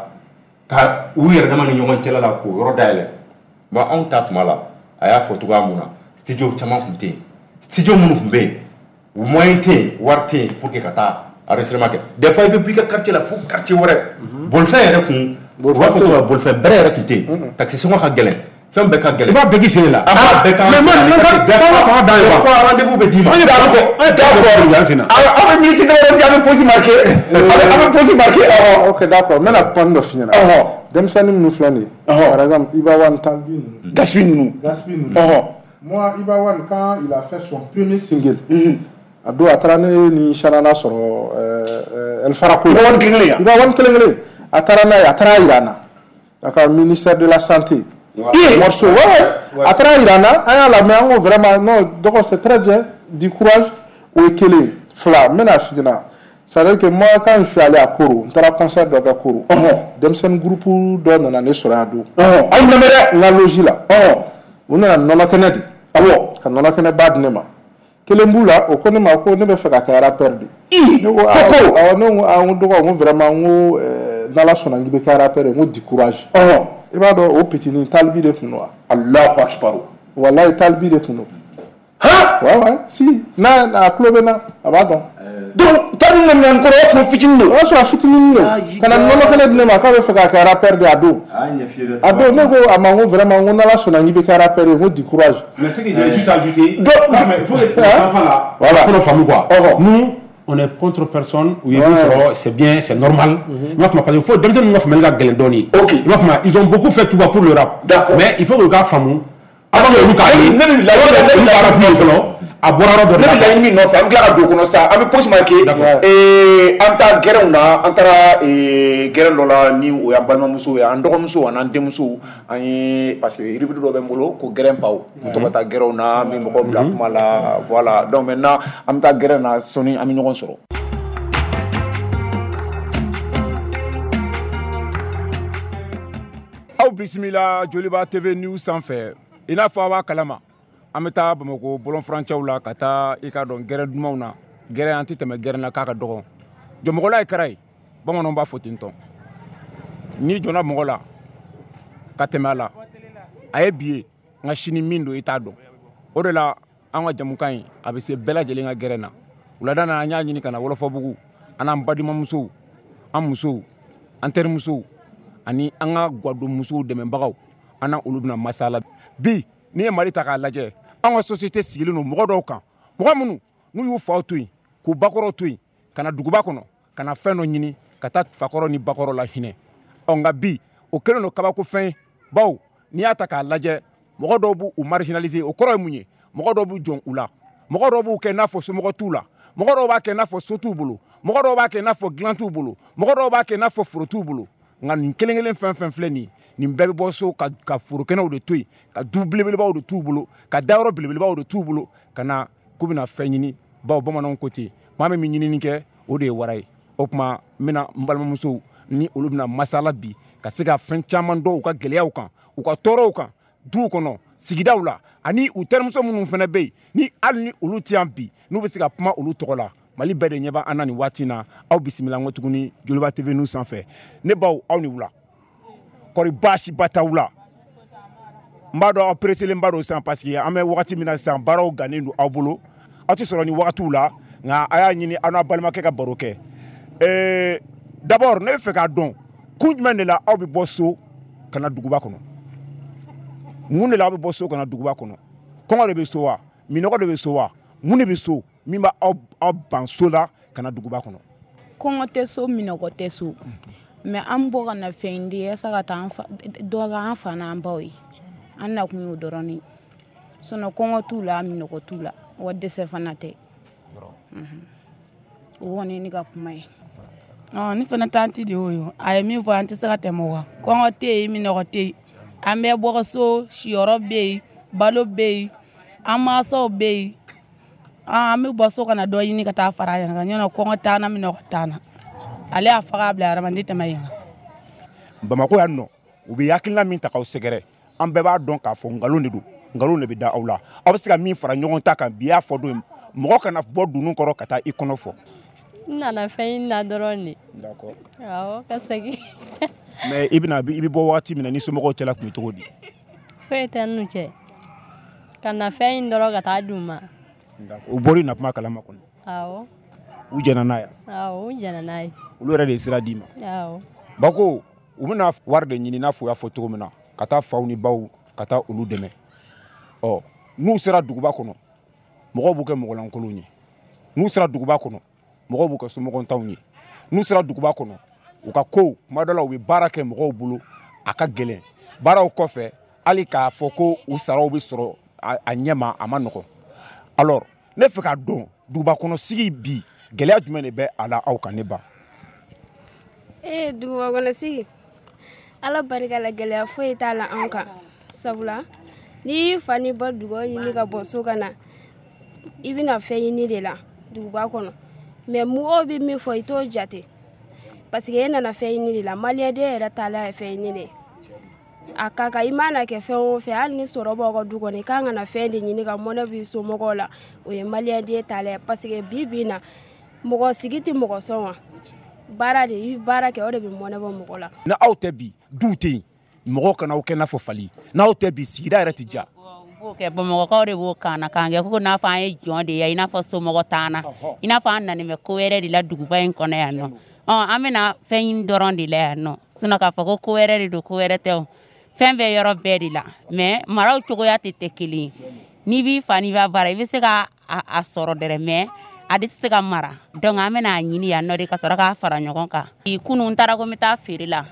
F: ka u yɛrɛ dama ni ɲɔgɔn cɛla la k'o yɔrɔ dayɛlɛ bon anw ta tuma la a y'a fɔ cogoya mun na studio caman tun tɛ yen studio minnu tun bɛ yen moyen tɛ yen wari tɛ yen pour que ka taa enregistrement kɛ des fois i bɛ bɔ i ka quartier la fo quartier wɛrɛ bolifɛn yɛrɛ kun u b'a fɔ ko bolifɛn bɛrɛ yɛrɛ tun tɛ yen taxi sɔngɔ ka gɛlɛn fɛn bɛɛ ka gɛlɛn.
C: i b'a bɛɛ k'i sen de la.
F: an b'a bɛɛ k'an sen
C: mais man man ka fanga dan ye wa.
F: fɔ rendez-vous bɛ d'i ma.
C: an ye d'accord an ye d'accord yan sen na.
A: aw bɛ miniti damadɔ di an bɛ posi marqué an bɛ posi marqué ɔhɔ.
E: ok d'accord n bɛna kuma dɔ f'i ɲɛna. ɔhɔ denmisɛnnin minnu filɛ nin ye. par exemple Iba Wan Tanguy ninnu.
A: Gaspi ninnu.
E: Gaspi ninnu.
A: ɔhɔ.
E: moi Iba Wan quand il a fait son premier single. a don a taara ne ni Shanana sɔrɔ El Farako.
A: Iba Wan kelen yan.
E: Iba Wan kelen kelen a taara n'a ye a taara yira an na a ka ministère de la santé.
A: Iya,
E: morceau, ouais, à travers l'Irana, à la main, vraiment, non, donc c'est très bien, du courage, ou est-ce fla, maintenant, Ça veut dire que moi, quand je suis allé à Koro, on a un concert de Koro. Dans un groupe d'on a sur la dos. On a logis là. On a un Kennedy. Alors, quand on a Kennedy bad nema. Quel est là? On connaît ma co, ne me fait qu'à faire perdre. Non, on doit vraiment dans la son anglais qu'à rappeler, on dit courage. Et bah, au petit ni talbi de Funoa. Allah Akbar. Voilà, talbi de Funoa. Ah ouais ouais si na na club na abadon
A: donc tan na nan ko to fitin no
E: so fitin no kana no kala dine ma ka be faka ka rapper de ado ado ne go amango vraiment on a la son ngi be ka rapper mo di courage
C: mais ce que j'ai juste ajouté non mais faut que les enfants là voilà faut nos familles quoi nous on est contre personne oui c'est bien c'est normal moi je m'appelle il faut deuxième moi famille ga gelendoni ils ont beaucoup fait tout pour le rap mais il faut que le gars famille avant de nous caler ne la a bɔra yɔrɔ dɔ la ne bɛ laɲini min nɔfɛ an bɛ tila ka don o kɔnɔ sa an bɛ pause marqué ee an taa gɛrɛnw na an taara ee gɛrɛn dɔ la ni o y'an balimamuso ye an dɔgɔmuso ani an denmuso an ye parce que ribidu dɔ bɛ n bolo ko gɛrɛn paw n tɔgɔ taa gɛrɛnw na an bɛ mɔgɔw bila kuma la voilà donc maintenant an bɛ taa gɛrɛn na sɔnni an bɛ ɲɔgɔn sɔrɔ. aw bisimila Joliba T V News sanfɛ i n'a fɔ a b'a kalama an bɛ taa Bamako bolon furancɛw la ka taa i ka dɔn gɛrɛ dumanw na gɛrɛ an tɛ tɛmɛ gɛrɛ na k'a ka dɔgɔ jɔmɔgɔla ye kara ye bamananw b'a fɔ ten tɔ n'i jɔnna mɔgɔ la ka tɛmɛ a la a ye bi ye nka sini min don i t'a dɔn o de la an ka jamukan in a bɛ se bɛɛ lajɛlen ka gɛrɛ na wulada na an y'a ɲini ka na Wɔlɔfɔbugu an n'an balimamusow an musow an terimusow ani an ka gwadonmusow dɛmɛbagaw an na olu bɛna masala bi n'i ye Mali ta k'a lajɛ an ka société sigilen don mɔgɔ dɔw kan mɔgɔ minnu n'u y'u faw to yen k'u bakɔrɔw to yen ka na duguba kɔnɔ ka na fɛn dɔ ɲini ka taa fakɔrɔ ni bakɔrɔ la hinɛ ɔ nka bi o kɛlen don kabako fɛn ye bawo n'i y'a ta k'a lajɛ mɔgɔ dɔw b'u marginaliser o kɔrɔ ye mun ye mɔgɔ dɔw b'u jɔn u la mɔgɔ dɔw b'u kɛ i n'a fɔ somɔgɔ t'u la mɔgɔ dɔw b'a kɛ i n'a fɔ so t'u bolo mɔgɔ dɔw b'a kɛ i n'a fɔ dilan t'u bolo mɔgɔ dɔw b'a kɛ i n'a fɔ foro t'u bolo nka nin kelen kelen fɛn fɛn filɛ nin ye nin bɛɛ bɛ bɔ so ka ka forokɛnɛw de to yen ka du belebelebaw de t'u bolo ka dayɔrɔ belebelebaw de t'u bolo ka na k'u bɛna fɛn ɲini bawo bamananw ko ten maa min bɛ ɲinini kɛ o de ye wara ye o tuma n bɛna n balimamusow ni olu bɛna masala bi ka se ka fɛn caman dɔn u ka gɛlɛyaw kan u ka tɔɔrɔw kan duw kɔnɔ sigidaw la ani u terimuso minnu fana bɛ yen ni hali ni olu tɛ yan bi n'u bɛ se ka kuma olu tɔgɔ la Mali bɛɛ de ɲɛ bɛ an na nin waati in na aw bisimila n ko tuguni Joliba T V News sanfɛ ne baw aw ni wula kɔri baasi ba t'aw la n b'a dɔn aw pereselen b'a dɔn sisan parce que an bɛ wagati min na sisan baaraw gannen don aw bolo aw tɛ sɔrɔ nin wagatiw la nka a y'a ɲini aw n'a balimakɛ ka baro kɛ ee d'abord ne bɛ fɛ k'a dɔn kun jumɛn de la aw bɛ bɔ so ka na duguba kɔnɔ mun de la aw bɛ bɔ so ka na duguba kɔnɔ kɔngɔ de bɛ so wa minɔgɔ de bɛ so wa mun de bɛ so min b'a aw ban so la ka na duguba kɔnɔ.
G: kɔngɔ tɛ so minɔgɔ tɛ so mais an bɔ ka na fɛn di yasa ka taa dɔ ka an fa n'an baw ye an na kun y'o dɔrɔn ye sinon kɔngɔ t'u la minɔgɔ t'u la wa dɛsɛ fana tɛ o kɔni ne ka kuma ye.
H: ne fana tanti de y'o ye a ye min fɔ an tɛ se ka tɛmɛ o kan kɔngɔ tɛ yen minɔgɔ tɛ yen an bɛ bɔ so siyɔrɔ bɛ yen balo bɛ yen an mansaw bɛ yen an bɛ bɔ so ka na dɔ ɲini ka taa fara a yɛrɛ kan ɲɔnɔ kɔngɔ t'an na minɔgɔ t'an na ale y'a faga bila hadamaden tɛmɛ yen.
C: Bamako yan nɔ u bɛ hakilina min ta k'aw sɛgɛrɛ an bɛɛ b'a dɔn k'a fɔ nkalon de don nkalon de bɛ da aw la aw bɛ se ka min fara ɲɔgɔn ta kan bi y'a fɔ don mɔgɔ kana bɔ dunun kɔrɔ ka taa i kɔnɔ fɔ.
I: n nana fɛn ɲini na dɔrɔn de.
C: d'accord.
I: awɔ ka segin.
C: mais i bɛna i bɛ bɔ waati min na ni somɔgɔw cɛla tun bɛ cogo di.
I: foyi tɛ n'u cɛ ka na fɛn ɲini dɔrɔn ka taa d'u ma.
C: u bɔr'i na kuma kalama kɔnɔ.
I: awɔ.
C: u jɛna n'a ye.
I: awɔ u jɛna n'a ye.
C: olu yɛrɛ de ye sira d'i ma.
I: awɔ.
C: Bako u bɛna wari de ɲini n'a fɔ u y'a fɔ cogo min na ka taa faw ni baw ka taa olu dɛmɛ ɔ n'u sera duguba kɔnɔ mɔgɔw b'u kɛ mɔgɔlankolonw ye n'u sera duguba kɔnɔ mɔgɔw b'u kɛ somɔgɔntanw ye n'u sera duguba kɔnɔ u ka kow kuma dɔ la u bɛ baara kɛ mɔgɔw bolo a ka gɛlɛn baaraw kɔfɛ hali k'a fɔ ko u saraw bɛ sɔrɔ a ɲɛma a ma nɔgɔn alors ne fɛ k'a dɔn duguba kɔnɔ sigi bi gɛlɛya jumɛn de bɛ a la aw kan ne ba.
J: ee duguba kɔnɔ sigi ala barika la gɛlɛya foyi t'a la an kan sabula n'i y'i fa ni ba dugaw ɲini ka bɔ so ka na i bɛna fɛn ɲini de la duguba kɔnɔ mais mɔgɔw bɛ min fɔ i t'o jate parce que e nana fɛn ɲini de la maliyɛnden yɛrɛ taala ye fɛn ɲini de a ka kan i mana kɛ fɛn o fɛn hali ni sɔrɔ b'aw ka du kɔnɔ i kan ka na fɛn de ɲini ka mɔnɛ b'i somɔgɔw la o ye maliyɛnden taala ye parce que bi bi in na mɔgɔ sigi tɛ mɔgɔ sɔn wa baara de i bɛ baara kɛ o de bɛ mɔnɛ bɔ mɔgɔ la.
A: ni aw tɛ bi duw tɛ yen mɔgɔw kana aw kɛ n'a fɔ fali n'aw tɛ bi sigida yɛrɛ tɛ ja.
K: b'o kɛ bamakɔkaw de b'o kan na k'an kɛ ko n'a fɔ an ye jɔn de ye i n'a fɔ somɔgɔ t'an na i n'a fɔ an nanen bɛ ko wɛrɛ de la duguba in kɔnɔ yan nɔ an bɛna fɛn ɲini dɔrɔn de la yan nɔ sinon k'a fɔ ko ko wɛrɛ de don ko wɛrɛ tɛ o fɛn bɛɛ yɔrɔ bɛɛ de la mais maraw cogoya tɛ tɛ kelen ye n'i b'i fa n'i b'a baara i bɛ se ka a sɔrɔ dɛrɛ mais a de tɛ se ka mara donc an bɛna a ɲini yan nɔ de ka sɔrɔ k'a fara ɲɔgɔn kan kunun n taara ko n bɛ taa feere la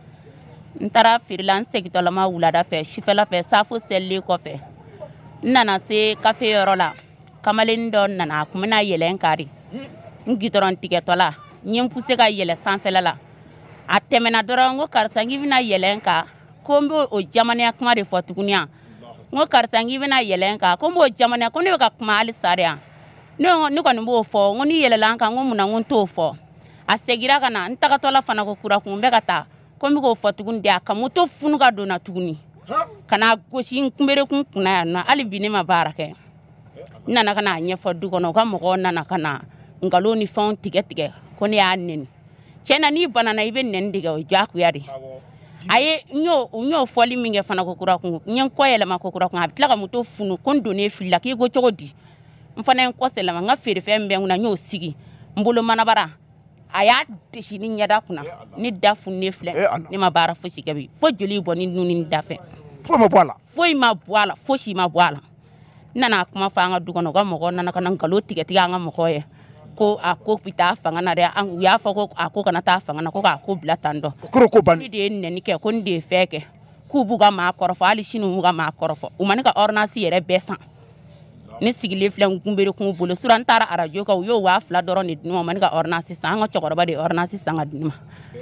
K: n taara feere la n segintɔlama wulada fɛ sufɛla fɛ safo selilen kɔfɛ n nana se kafe yɔrɔ la kamalen dɔ nana a kun bɛna yɛlɛ n kari n gitɔrɔn tigɛtɔla n ye n pousse ka yɛlɛ sanfɛla la a tɛmɛna dɔrɔn n ko karisa n k'i bɛna yɛlɛ n kan ko n b'o jamaniya kuma de fɔ tuguni yan n ko karisa n k'i bɛna yɛlɛ n kan ko n b'o jamaniya ko ne bɛ ka kuma hali sa de yan ne kɔni b'o fɔ n ko n'i yɛlɛla n kan n ko mun na n ko n t'o fɔ a segira ka na n tagatɔla fana ko kura kun n bɛ ka taa ko n bɛ k'o fɔ tuguni de a ka moto funu ka donna tuguni ka na gosi n kunberekun kunna yan nɔ hali bi ne ma baara kɛ n nana ka na ɲɛfɔ du kɔnɔ u ka mɔgɔw nana ka na nkalon ni fɛnw tigɛ tigɛ ko ne y'a nɛni tiɲɛna n'i banana i bɛ nɛni tigɛ o ye diyagoya de a ye n y'o fɔli min kɛ fana ko kura kun n ye n kɔ yɛlɛma ko kura kun a bɛ tila ka moto funu ko n donnen fili la k'i ko cogo di n fana ye n kɔ sɛlɛma n ka feerefɛn bɛ n kunna n y'o sigi n bolo manabara a y'a desi ni ɲɛda kunna ni da fununen filɛ ne ma baara fosi kɛ bi fo joli bɔ ni nun ni da fɛ
A: foyi ma bɔ a la
K: foyi ma bɔ a la fosi ma bɔ a la n nana kuma fɔ an ka du kɔnɔ u ka mɔgɔw nana ka na nkalon tigɛ tigɛ an ka mɔgɔw ye ko a ko bɛ taa fanga na dɛ u y'a fɔ ko a ko kana taa fanga na ko k'a ko bila tan dɔ
A: koro ko ban
K: ne de ye nɛni kɛ ko ne de ye fɛn kɛ k'u b'u ka maa kɔrɔfɔ hali sini u b'u ka maa kɔrɔfɔ u ma ne ka ordonnance yɛrɛ bɛɛ san ne sigilen filɛ n kunberekun bolo sura n taara arajo kan u y'o waa fila dɔrɔn de di ne ma u ma ne ka ordonnance san an ka cɛkɔrɔba de ye ordonnance san ka di ne ma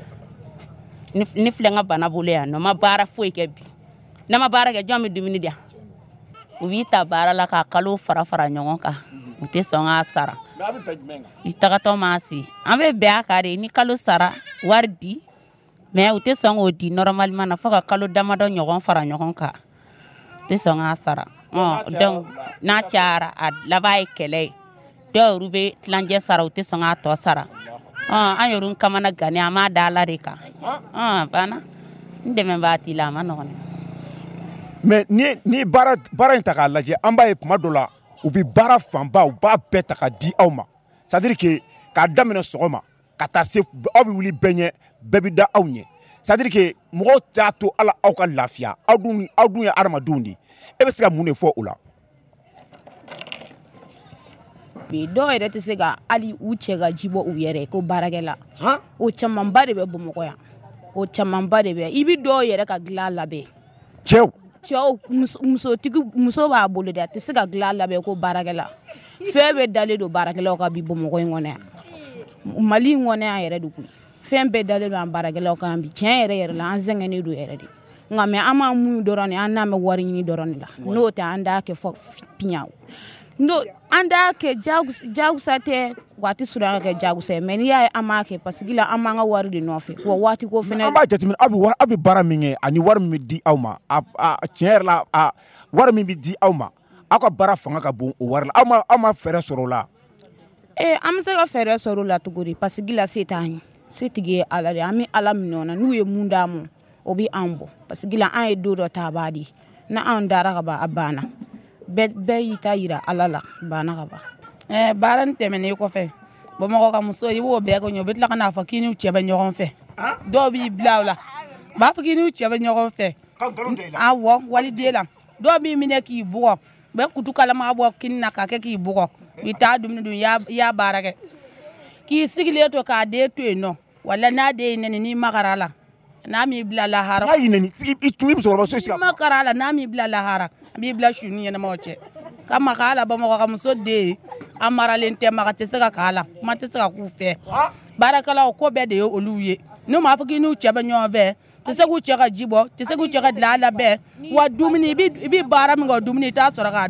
K: ne filɛ n ka bana bolo yan nɔ n ma baara foyi kɛ bi ne ma baara kɛ jɔn bɛ dumuni di yan u b'i ta baara la k'a kalo fara fara ɲɔgɔn kan u tɛ sɔn k'a sara i tagatɔ ma se an bɛ bɛn a kan de ni kalo sara wari di mais u tɛ sɔn k'o di normalement na fo ka kalo damadɔ ɲɔgɔn fara ɲɔgɔn kan u tɛ sɔn k'a sara donc n'a cayara a laban ye kɛlɛ ye dɔw yɛrɛ bɛ tilancɛ sara u tɛ sɔn k'a tɔ sara an yɛrɛ kamana gani an b'a da ala de kan banna n dɛmɛ b'a t'i la a ma nɔgɔn
A: mais ni ni baara baara in ta k'a lajɛ an b'a ye kuma dɔ la u bɛ baara fanba u b'a bɛɛ ta ka di aw ma c'est à dire que k'a daminɛ sɔgɔma ka taa se aw bɛ wuli bɛɛ ɲɛ bɛɛ bɛ da aw ɲɛ c'est à dire que mɔgɔw t'a to ala aw ka lafiya aw dun aw dun ye adamadenw de e bɛ se ka mun de fɔ o la.
G: bi dɔw yɛrɛ tɛ se ka hali u cɛ ka ji bɔ u yɛrɛ ko baarakɛla o camanba de bɛ bamakɔ yan o camanba de bɛ i bɛ dɔw yɛrɛ ka dilan labɛn
A: cɛw
G: cɛw musotigi muso b'a bolo de a tɛ se ka dilan labɛn ko baarakɛla fɛn bɛɛ dalen don baarakɛlaw ka bi bamakɔ in kɔnɔ yan mali in kɔnɔ yan yɛrɛ de koyi fɛn bɛɛ dalen don an baarakɛlaw kan bi tiɲɛ yɛrɛ yɛrɛ la an sɛgɛnnen don yɛrɛ de nka mɛ an b'an mun dɔrɔn de an n'an bɛ wari ɲini dɔrɔn de la n'o tɛ an t'a kɛ fɔ piɲa n'o an t'a kɛ jagusa tɛ waati sɔrɔ an ka kɛ jagusa ye mɛ n'i y'a ye an b'a kɛ parce que la an b'an ka wari de nɔfɛ wa waati ko fɛnɛ
A: an b'a jateminɛ aw bɛ aw bɛ baara min kɛ ani wari min bɛ di aw ma a tiɲɛ yɛrɛ la a wari min bɛ di aw ma aw ka baara fanga ka bon o wari la aw ma aw ma fɛɛrɛ sɔrɔ o la.
G: ee an bɛ se ka fɛɛrɛ sɔrɔ o la cogo di parce que la se t'an ye setigi ye ala de an bɛ ala minɛ o na n'u ye mun d'a ma o bɛ an bɔ parce que la an ye don dɔ ta a b'a di n'an dara ka ban a banna bɛɛ y'i ta yira ala la banna ka ban.
H: ɛɛ baara in tɛmɛnen kɔfɛ bamakɔ ka muso i b'o bɛɛ kɛ ɲɔ u bɛ tila ka n'a fɔ k'i n'u cɛ bɛ ɲɔgɔn fɛ dɔw b'i bila o la u b'a fɔ k'i n'u cɛ bɛ ɲɔgɔn fɛ awɔ waliden la dɔw b'i minɛ k'i bugɔ u bɛ kutu kalama bɔ kini na k'a kɛ k'i bugɔ i t'a dumuni dun i y'a baara kɛ k'i sigilen to k'a den to yen nɔ wala n'a den ye nɛni n'i makara la n'a m'i bila lahara
A: n'a y'i nɛni i tun bɛ musokɔrɔba so sigi
H: n'i makara la n'a m'i bila lahara a b'i bila su ni ɲɛnamaw cɛ ka maka a la bamakɔ ka muso den a maralen tɛ maka tɛ se ka k'a la kuma tɛ se ka k'u fɛ baarakɛlaw ko bɛɛ de ye olu ye n'u m'a fɔ k'i n'u cɛ bɛ ɲɔgɔn fɛ tɛ se k'u cɛ ka ji bɔ tɛ se k'u cɛ ka dilan a la bɛɛ wa dumuni i bɛ baara min kɛ o dumuni i t'a sɔrɔ k'a dun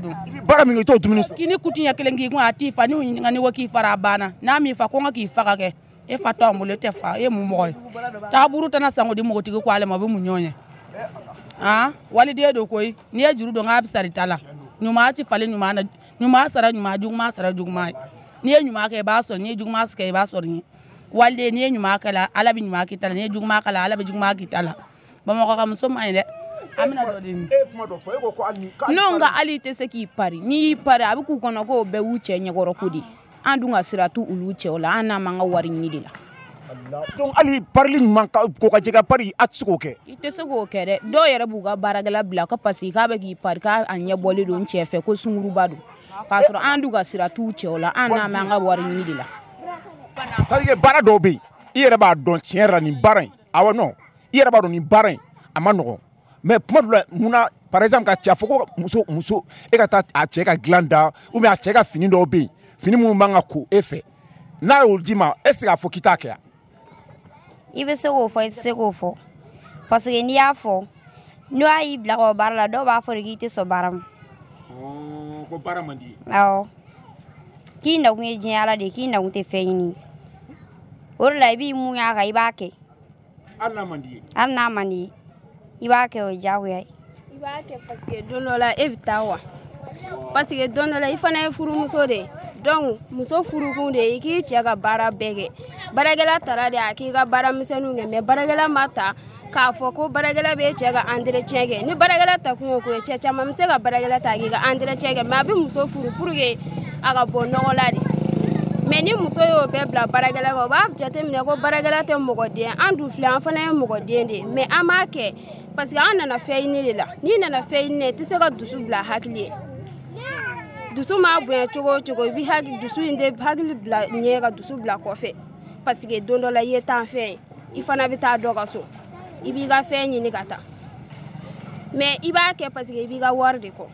L: bara min to dumuni so
H: kini kutinya kelengi ko ati fa ni ngani wo ki fara bana na mi fa ko ngaki fa ka ke e fa to mo le te fa e mu mo ta buru tana sango di mo tigi ko ale ma be mu nyonye ah wali de do koy ni e juru do ngabi sari tala nyuma ti fale nyuma na nyuma sara nyuma jugma sara jugma ni e nyuma ke ba so ni jugma so ke ba so ni walde ni e nyuma kala ala bi nyuma ki tala ni jugma kala ala bi jugma ki tala ba mo ko kam so mai de amina do din
L: e kuma do fo e ko ko ani
G: no nga ali te se ki pari ni pari abi ku kono ko be wuche nyegoro kudi andu nga siratu uluche ola ana manga wari nyidi la
L: Allah donc ali parli man ka ko ka jega pari atsuko ke
G: ite se go ke de do yere buga baragala bla ka pasi ka be ki pari ka anya boli do nchefe ko sunguru badu ka sura andu ga siratu uche ola ana manga wari nyidi la
L: sari bara do be yere ba don tiera ni baran awa no yere ba do ni baran amano mais pour muna par exemple ka tia foko muso muso e ka ta a che ka glanda ou bien a che ka fini do be fini mu manga ko efe na o dima e se ka fo kitake ya
M: ibe se go fo se go fo parce que ni ya fo no ayi bla ko barla do ba fo rigite so baram
L: oh ko baramandi
M: aw ki na ku ejin ala de ki na ku te feyini or la bi mu ya ga ibake
L: alla mandi
M: alla mandi ibake o jawe
J: ibake parce que donola evitawa parce que donola ifana furu muso de donc muso furu kunde iki cega bara bege baragela tarade akiga bara misenu ngeme baragela mata ka foko baragela be cega entretien ge ni baragela takunyo ko cecha mamse ga baragela tagiga entretien ge mabi muso furu purge aga bonnola de mais ni muso yo be bla baragela go ba jate mine ko baragela te mogode andu flan fana mogode de mais amake parce que on a fait une là ni na fait une tu sais que dusu bla hakli dusu ma bu chogo chogo bi hak dusu inde hakli bla nyega dusu bla ko fe parce que dondo la yeta fait il fana bita doga so ibi ga fait ni ni gata mais iba ke parce que ibi ga warde ko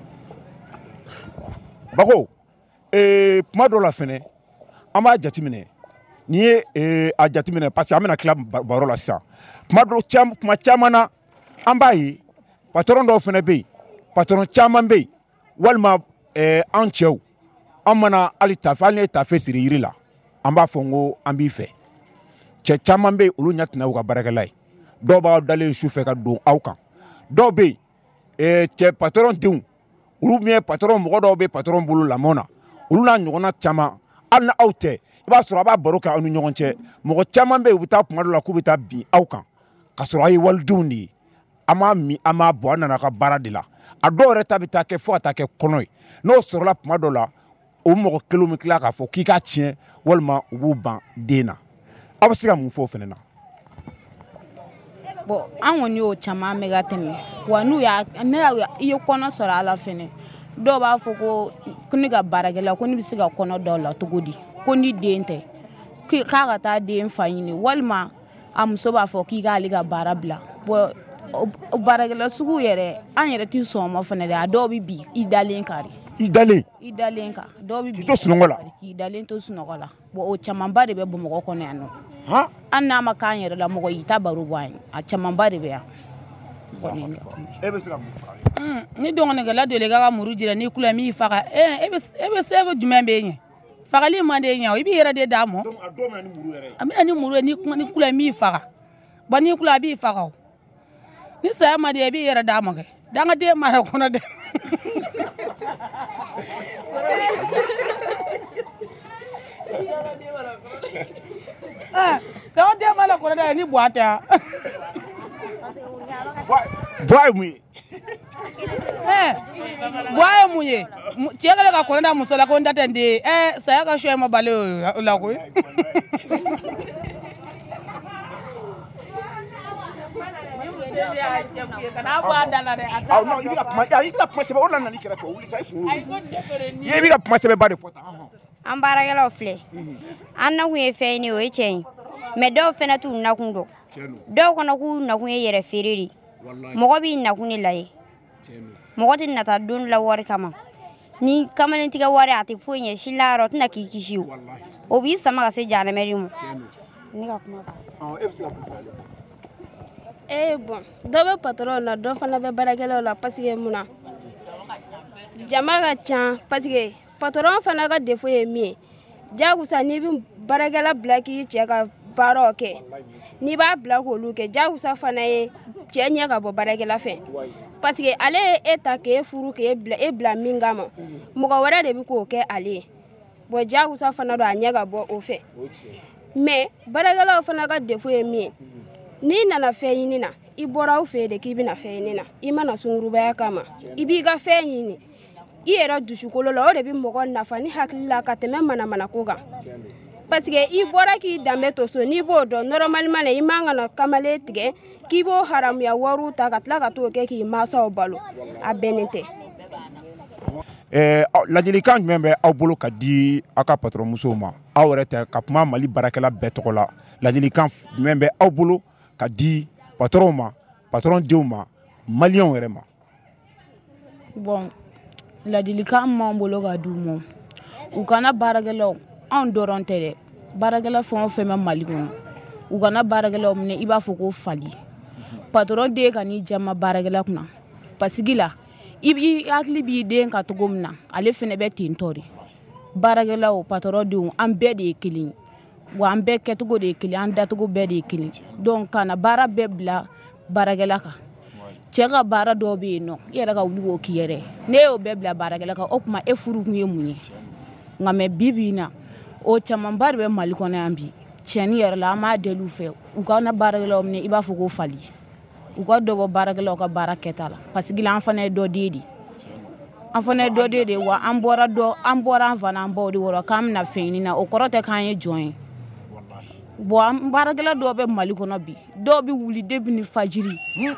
L: bako eh kuma do la fene ama jatimine ni eh a jatimine parce que amena club baro la sa kuma do cham kuma chamana ambayi patron do fene be patron chaman be walma eh anchew amana ali tafane tafe siri yirila amba fongo ambi fe che chaman be ulu nyatna uga baragalay do ba dale soufe ka do awkan do be eh che patron diun ulu mi patron mo do be patron bulu la mona ulu na nyona chama alna awte iba sura ba baroka anu nyonche mo chaman be ubuta kuma do la kubita bi awkan kasura yi waldundi ama mi ama bo na ka bara de la ado reta bita ke fo atake konoy no sur la puma do la o mo kilomètre la ka fo ki ka tien walma ubu ban dena abasiga mu fo fenena
G: bo an woni o chama me gatemi wanu ya ne ya iyo kono sora ala fene do ba fo ko kuni ga baragela ko ni bisiga kono do la tugudi ko ni dente ki ka ga ta den fayini walma am so ba fo ki ga liga barabla bo o baragela sugu yere an yere ti so mo fene da do bi bi idalen kari
L: idalen
G: idalen ka do bi bi
L: to sunongola
G: idalen to sunongola bo o chamamba de be bo mo ko ne anu
L: ha
G: an na ma kan yere la mo yita baru bwan a chamamba de be ya
L: ebe sira mu
H: mm ni dongo ne gala de le ga muru jira ni kula mi faga eh ebe ebe sebe jumembe nye fagali mande nya ibi yere de damo
L: donc ado ma ni muru yere
H: ami ni muru ni ni kula mi faga ba ni kula bi faga ni sa ma de bi yere damo ke danga de ma ko na de ah danga de ma ko na de ni boata
L: boy mu
H: eh boy mu ye tiegale ka ko na musola ko ndata ndi eh saya ka shwe ma bale la ko
L: ah non ibi ka kuma ibi ka kuma sebe o la nani kera ko wuli sai ko ye ibi ka kuma sebe ba de fota
M: an baragela ofle an na ku ye feyni o echen me do fena tu na kundo do kono ku na ku ye yere feriri mogo bi na ku ni laye mogo tin na ta don la wari kama ni kamalen tiga wari ati fonye shilaro tna kikishiu o bi sama ka se jana merimu ni ka kuma ba
L: ah e bi se ka kuma
J: eh bon do be patron na do fana be baragela la parce que muna jama ka ca parce que patron fana ka défaut ye min ye jagusa n'i bɛ baarakɛla bila k'i cɛ ka baaraw kɛ n'i b'a bila k'olu kɛ jagusa fana ye cɛ ɲɛ ka bɔ baarakɛla fɛ parce que ale ye e ta k'e furu k'e bila e bila min kama mɔgɔ wɛrɛ de bɛ k'o kɛ ale ye bon jagusa fana don a ɲɛ ka bɔ o fɛ mais baarakɛlaw fana ka défaut ye min ye n'i nana fɛn ɲini na i bɔra aw fɛ de k'i bɛna fɛn ɲini na i mana sungurubaya kama i b'i ka fɛn ɲini i yɛrɛ dusukolo la o de bɛ mɔgɔ nafa ni hakili la ka tɛmɛ manamana ko kan parce que i bɔra k'i danbe to so n'i b'o dɔn normalement i man ka na kamalen tigɛ k'i b'o haramuya wariw ta ka tila ka t'o kɛ k'i mansaw balo a bɛnnen tɛ.
L: Eh, ladilikan jumɛn bɛ aw bolo ka di aw ka patron musow ma aw yɛrɛ tɛ ka kuma Mali baarakɛla bɛɛ tɔgɔ la ladilikan jumɛn bɛ aw bolo ka di patron ma patron denw ma maliyɛnw yɛrɛ ma.
G: Bon ladilikan m'an bolo ka d'u ma u kana baarakɛlaw anw dɔrɔn tɛ dɛ baarakɛla fɛn o fɛn bɛ Mali kɔnɔ u kana baarakɛlaw minɛ i b'a fɔ ko fali patron den ka n'i jama baarakɛla kunna pasigi la i b'i hakili b'i den ka cogo min na ale fɛnɛ bɛ ten tɔ de baarakɛlaw patron denw an bɛɛ de ye kelen ye wa an bɛɛ kɛcogo de ye kelen an dacogo bɛɛ de ye kelen donc kana baara bɛɛ bila baarakɛla kan cɛ ka baara dɔw bɛ yen nɔ i yɛrɛ ka wuli k'o k'i yɛrɛ ne y'o bɛɛ bila baarakɛla kan o tuma e furu kun ye mun ye nka mɛ bi bi in na o camanba de bɛ Mali kɔnɔ yan bi tiɲɛni yɛrɛ la an b'a deli u fɛ u ka na baarakɛlaw minɛ i b'a fɔ ko fali u ka dɔ bɔ baarakɛlaw ka baara kɛta la parce que an fana ye dɔ den de an fana ye dɔ den de wa an bɔra dɔ an bɔra an fana an baw de wɔrɔ k'an bɛna fɛn ɲini na o kɔrɔ tɛ k'an ye jɔn ye bon an baarakɛla dɔw bɛ Mali kɔnɔ bi dɔw bɛ wuli depuis ni fajiri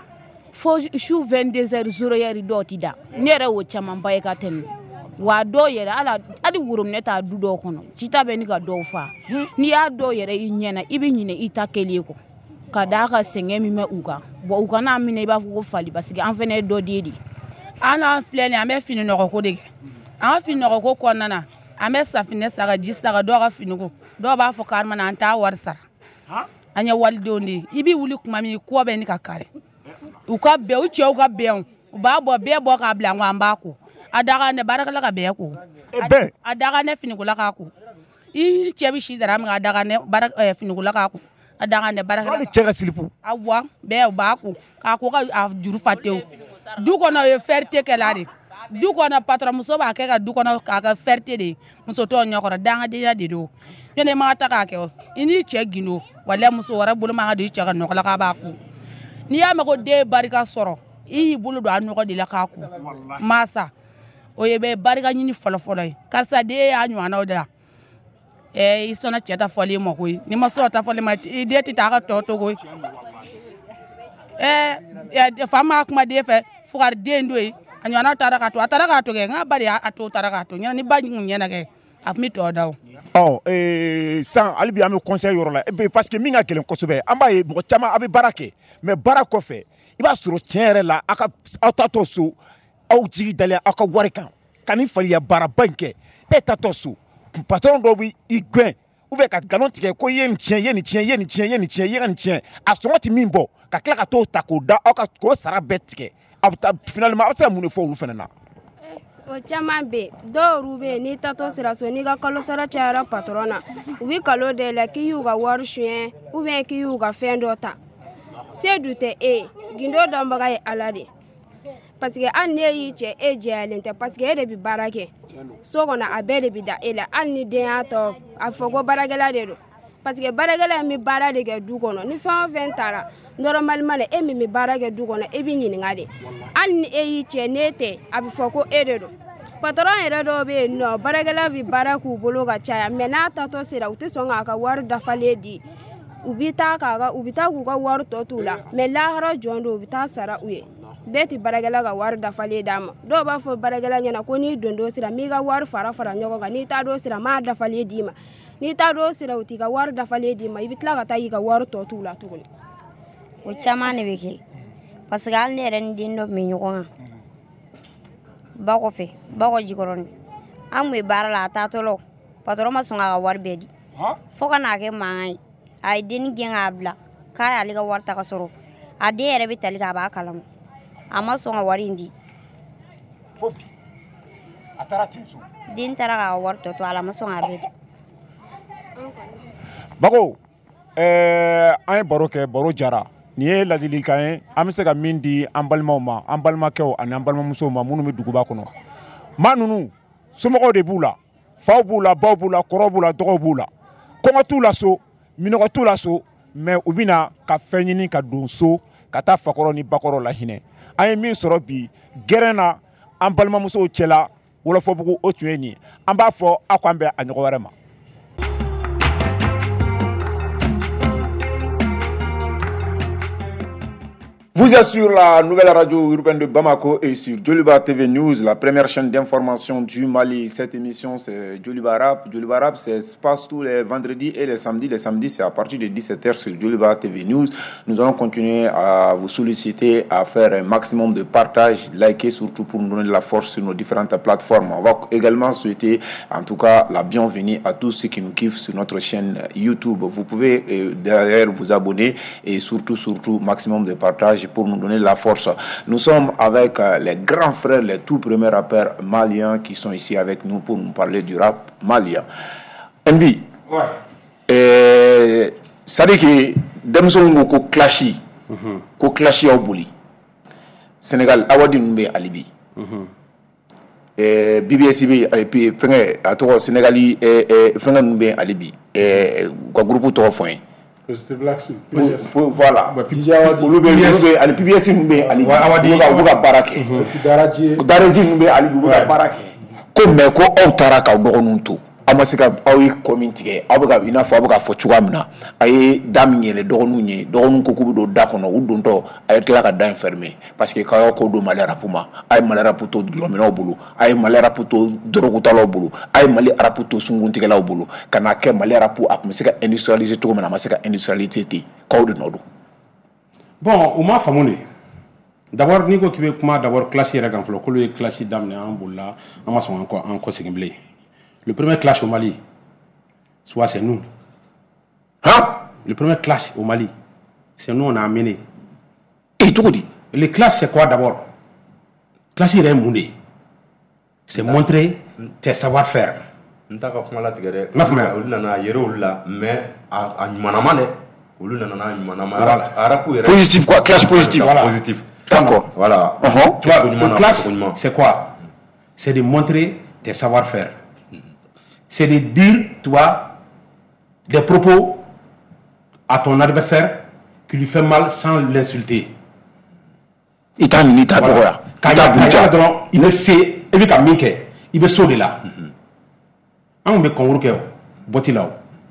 G: fo su vingt-deux heures zéro heure dɔw ti da ne yɛrɛ y'o camanba ye ka tɛmɛ wa dɔw yɛrɛ ala hali worominɛ t'a du dɔw kɔnɔ jita bɛ ni ka dɔw fa n'i y'a dɔw yɛrɛ i ɲɛna i bɛ ɲinɛ i ta kɛlen kɔ ka d'a ka sɛgɛn min bɛ u kan bon u kana minɛ i b'a fɔ ko fali parce que an fana ye dɔ den de
H: an n'an filɛ nin an bɛ fini nɔgɔko de kɛ an ka fini nɔgɔko kɔnɔna na an bɛ safinɛ saga ji saga dɔw ka finiko dɔw b'a fɔ k'an mana an t'a wari sara an ye walidenw de ye i bɛ wuli tuma min kɔ bɛ ni ka kari u ka bɛn u cɛw ka bɛn u b'a bɔ bɛɛ bɔ k'a bila n ko an b'a ko a daga ne baarakɛla ka bɛɛ ko a daga ne finikola k'a ko i cɛ bɛ si dara min a daga ne finikola k'a ko a daga ne baarakɛla
L: hali cɛ ka silipu
H: awɔ bɛɛ u b'a ko k'a ko ka juru fa tewu du kɔnɔ o ye fɛrite kɛla de du kɔnɔ patron muso b'a kɛ ka du kɔnɔ k'a ka fɛrite de muso tɔw ɲɛkɔrɔ dangadenya de don ne ne ma ta k'a kɛ i n'i cɛ gindo wala muso wɛrɛ bolo ma ka don i cɛ ka nɔgɔ la k'a b'a ko n'i y'a mɛn ko den barika sɔrɔ i y'i bolo don a nɔgɔ de la k'a ko masa o ye bɛ barika ɲini fɔlɔfɔlɔ ye karisa den y'a ɲɔgɔnnaw de la ɛɛ i sɔnna cɛ ta fɔli ma koyi n'i ma sɔn ta fɔli ma i den tɛ taa a ka tɔ to koyi ɛɛ fa ma kuma den fɛ fo ka den do ye a ɲɔgɔnna taara k'a to a taara k'a to kɛ n ka ba de y'a to taara k'a to ɲɛna ni ba kun ɲɛna kɛ a tun bɛ tɔ da o.
L: ɔ ee san hali bi an bɛ conseil yɔrɔ la parce que min ka gɛlɛn kosɛbɛ an b'a ye mɔgɔ caman a bɛ baara kɛ mais baara kɔfɛ i b'a sɔrɔ tiɲɛ yɛrɛ la aw ka aw tatɔ so aw jigi dalen aw ka wari kan ka nin faliya baaraba in kɛ e tatɔ so patron dɔw bɛ i gɛn ou bien ka nkalon tigɛ ko i ye nin tiɲɛ i ye nin tiɲɛ i ye nin tiɲɛ i ye nin tiɲɛ i ye ka nin tiɲɛ a sɔngɔ tɛ min bɔ ka tila ka t'o ta k'o da aw ka k'o sara bɛɛ tigɛ a bɛ taa finalement aw bɛ se ka mun de fɔ olu fana na.
J: o caman bɛ yen dɔw yɛrɛ bɛ yen n'i tatɔ sira so n'i ka kalo sara cayara patron na u bɛ kalo da i la k'i y'u ka wari suɲɛ ou bien k'i y'u ka fɛn dɔ ta se dun tɛ e ye gindo dɔnbaga ye ala de parce que hali n'e y'i cɛ e jɛyalen tɛ parce que e de bɛ baara kɛ so kɔnɔ a bɛɛ de bɛ da e la hali ni den y'a tɔ a fɔ ko baarakɛla de don parce que baarakɛla min bɛ baara de kɛ du kɔnɔ ni fɛn o fɛn taara normalement e min bɛ baara kɛ du kɔnɔ e bɛ ɲininka de hali ni e y'i cɛ n'e tɛ a bɛ fɔ ko e de don patron yɛrɛ dɔw bɛ yen nɔ baarakɛla bɛ baara k'u bolo ka caya mais n'a tatɔ sera u tɛ sɔn k'a ka wari dafalen di u bɛ taa k'a ka u bɛ taa k'u ka wari tɔ t'u la mais lahara jɔn don u bɛ taa sara u ye bɛɛ tɛ baarakɛla ka wari dafalen d'a ma dɔw b'a fɔ baarakɛla ɲɛna ko n'i don don sira n b'i ka wari fara fara ɲɔgɔn kan n'i taa don sira n b'a dafalen d'i ma n'i taa don sira u t'i ka wari dafalen d'i ma i bɛ tila ka taa i ka wari tɔ t'u la tuguni.
M: o caman de bɛ kɛ parce que hali ne yɛrɛ ni den dɔ tun bɛ ɲɔgɔn kan ba kɔfɛ ba kɔ jikɔrɔni an tun bɛ baara la a taatɔla patron ma sɔn k'a ka wari bɛɛ di fo ka n'a kɛ mankan ye a ye denni gɛn k'a bila k'a y'ale ka wari ta ka sɔrɔ a den yɛrɛ bɛ tali kɛ a b'a kalama a ma sɔn ka wari in di
L: a taara ten so
M: den taara k'a wari tɔ to a la ma sɔn k'a bɛɛ di
L: bago ɛɛ an ye baro kɛ baro jara nin ye ladilikan ye an bɛ se ka min di an balimaw ma an balimakɛw ani an balimamusow ma minnu bɛ duguba kɔnɔ maa ninnu somɔgɔw de b'u la faw b'u la baw b'u la kɔrɔw b'u la dɔgɔw b'u la kɔngɔ t'u la so minɔgɔ t'u la so mais u bɛ na ka fɛn ɲini ka don so ka taa fakɔrɔ ni bakɔrɔ la hinɛ an ye min sɔrɔ bi gɛrɛn na an balimamusow cɛla wɔlɔfɔbugu o tun ye nin an b'a fɔ aw k'an bɛn a ɲɔgɔn wɛrɛ ma. Vous êtes sur la nouvelle radio urbaine de Bamako et sur Djoliba T V News, la première chaîne d'information du Mali. Cette émission, c'est Djoliba Rap. Djoliba Rap, ça se passe tous les vendredis et les samedis. Les samedis, c'est à partir de dix-sept heures sur Djoliba T V News. Nous allons continuer à vous solliciter à faire un maximum de partage, liker surtout pour nous donner de la force sur nos différentes plateformes. On va également souhaiter, en tout cas, la bienvenue à tous ceux qui nous kiffent sur notre chaîne YouTube. Vous pouvez euh, derrière vous abonner et surtout, surtout, maximum de partage pour nous donner de la force. Nous sommes avec euh, les grands frères, les tout premiers rappeurs maliens qui sont ici avec nous pour nous parler du rap malien. M B, ouais. euh, ça dit que Demson ko clashi, ko clashi au bouli. Sénégal, awadi numbe alibi. B B S B et puis fenge ato Sénégali et fenge numbe alibi. Et ko groupe to foin.
E: C'était Black Suit.
L: Voilà.
E: Pour
L: le B B S, ali P B S numbe ali. Awadi buka barake.
E: Daraji.
L: Daraji numbe ali buka barake. Ko me ko aw tara ka dogonun to. Amasika aw yi community aw baka ina fo baka fo chuga mina. Ay dam nyele dogonu nye dogonun ko kubu do da kono udun to ay tla ka da enfermer parce que kayo ko do malera puma ay malera puto lomina bulu ay malera puto droguta lo bulu ay mali araputo sunguntige la bulu kana ke malera pu akumsika industrialiser to mina masika industrialité ko do nodo.
C: Bon, o ma famunde. D'abord ni ko kibe kuma d'abord clash yera gan flo ko le clash damne en bulla ama son encore en conseil. Le premier clash au Mali, soit c'est nous. Hein? Le premier clash au Mali, c'est nous on a amené. Et tout dit. Le clash c'est quoi d'abord? Clash il est moundé. C'est montrer tes savoir-faire.
F: Ntaka kuma la tigere. Olu nana yere olu la mais a manama ne. Olu nana manama. Araku yere.
L: Positif quoi? Clash positif.
C: Voilà.
F: Positif.
C: D'accord.
F: Voilà.
C: Uh-huh. Tu vois, le clash c'est quoi? C'est de montrer tes savoir-faire. C'est de dire, tu vois, des propos à ton adversaire qui lui fait mal sans l'insulter.
L: Il t'a mis, il t'a voilà.
C: Il ne sait, il veut qu'il minke, il veut sauter là. On veut qu'on recueille, botti là.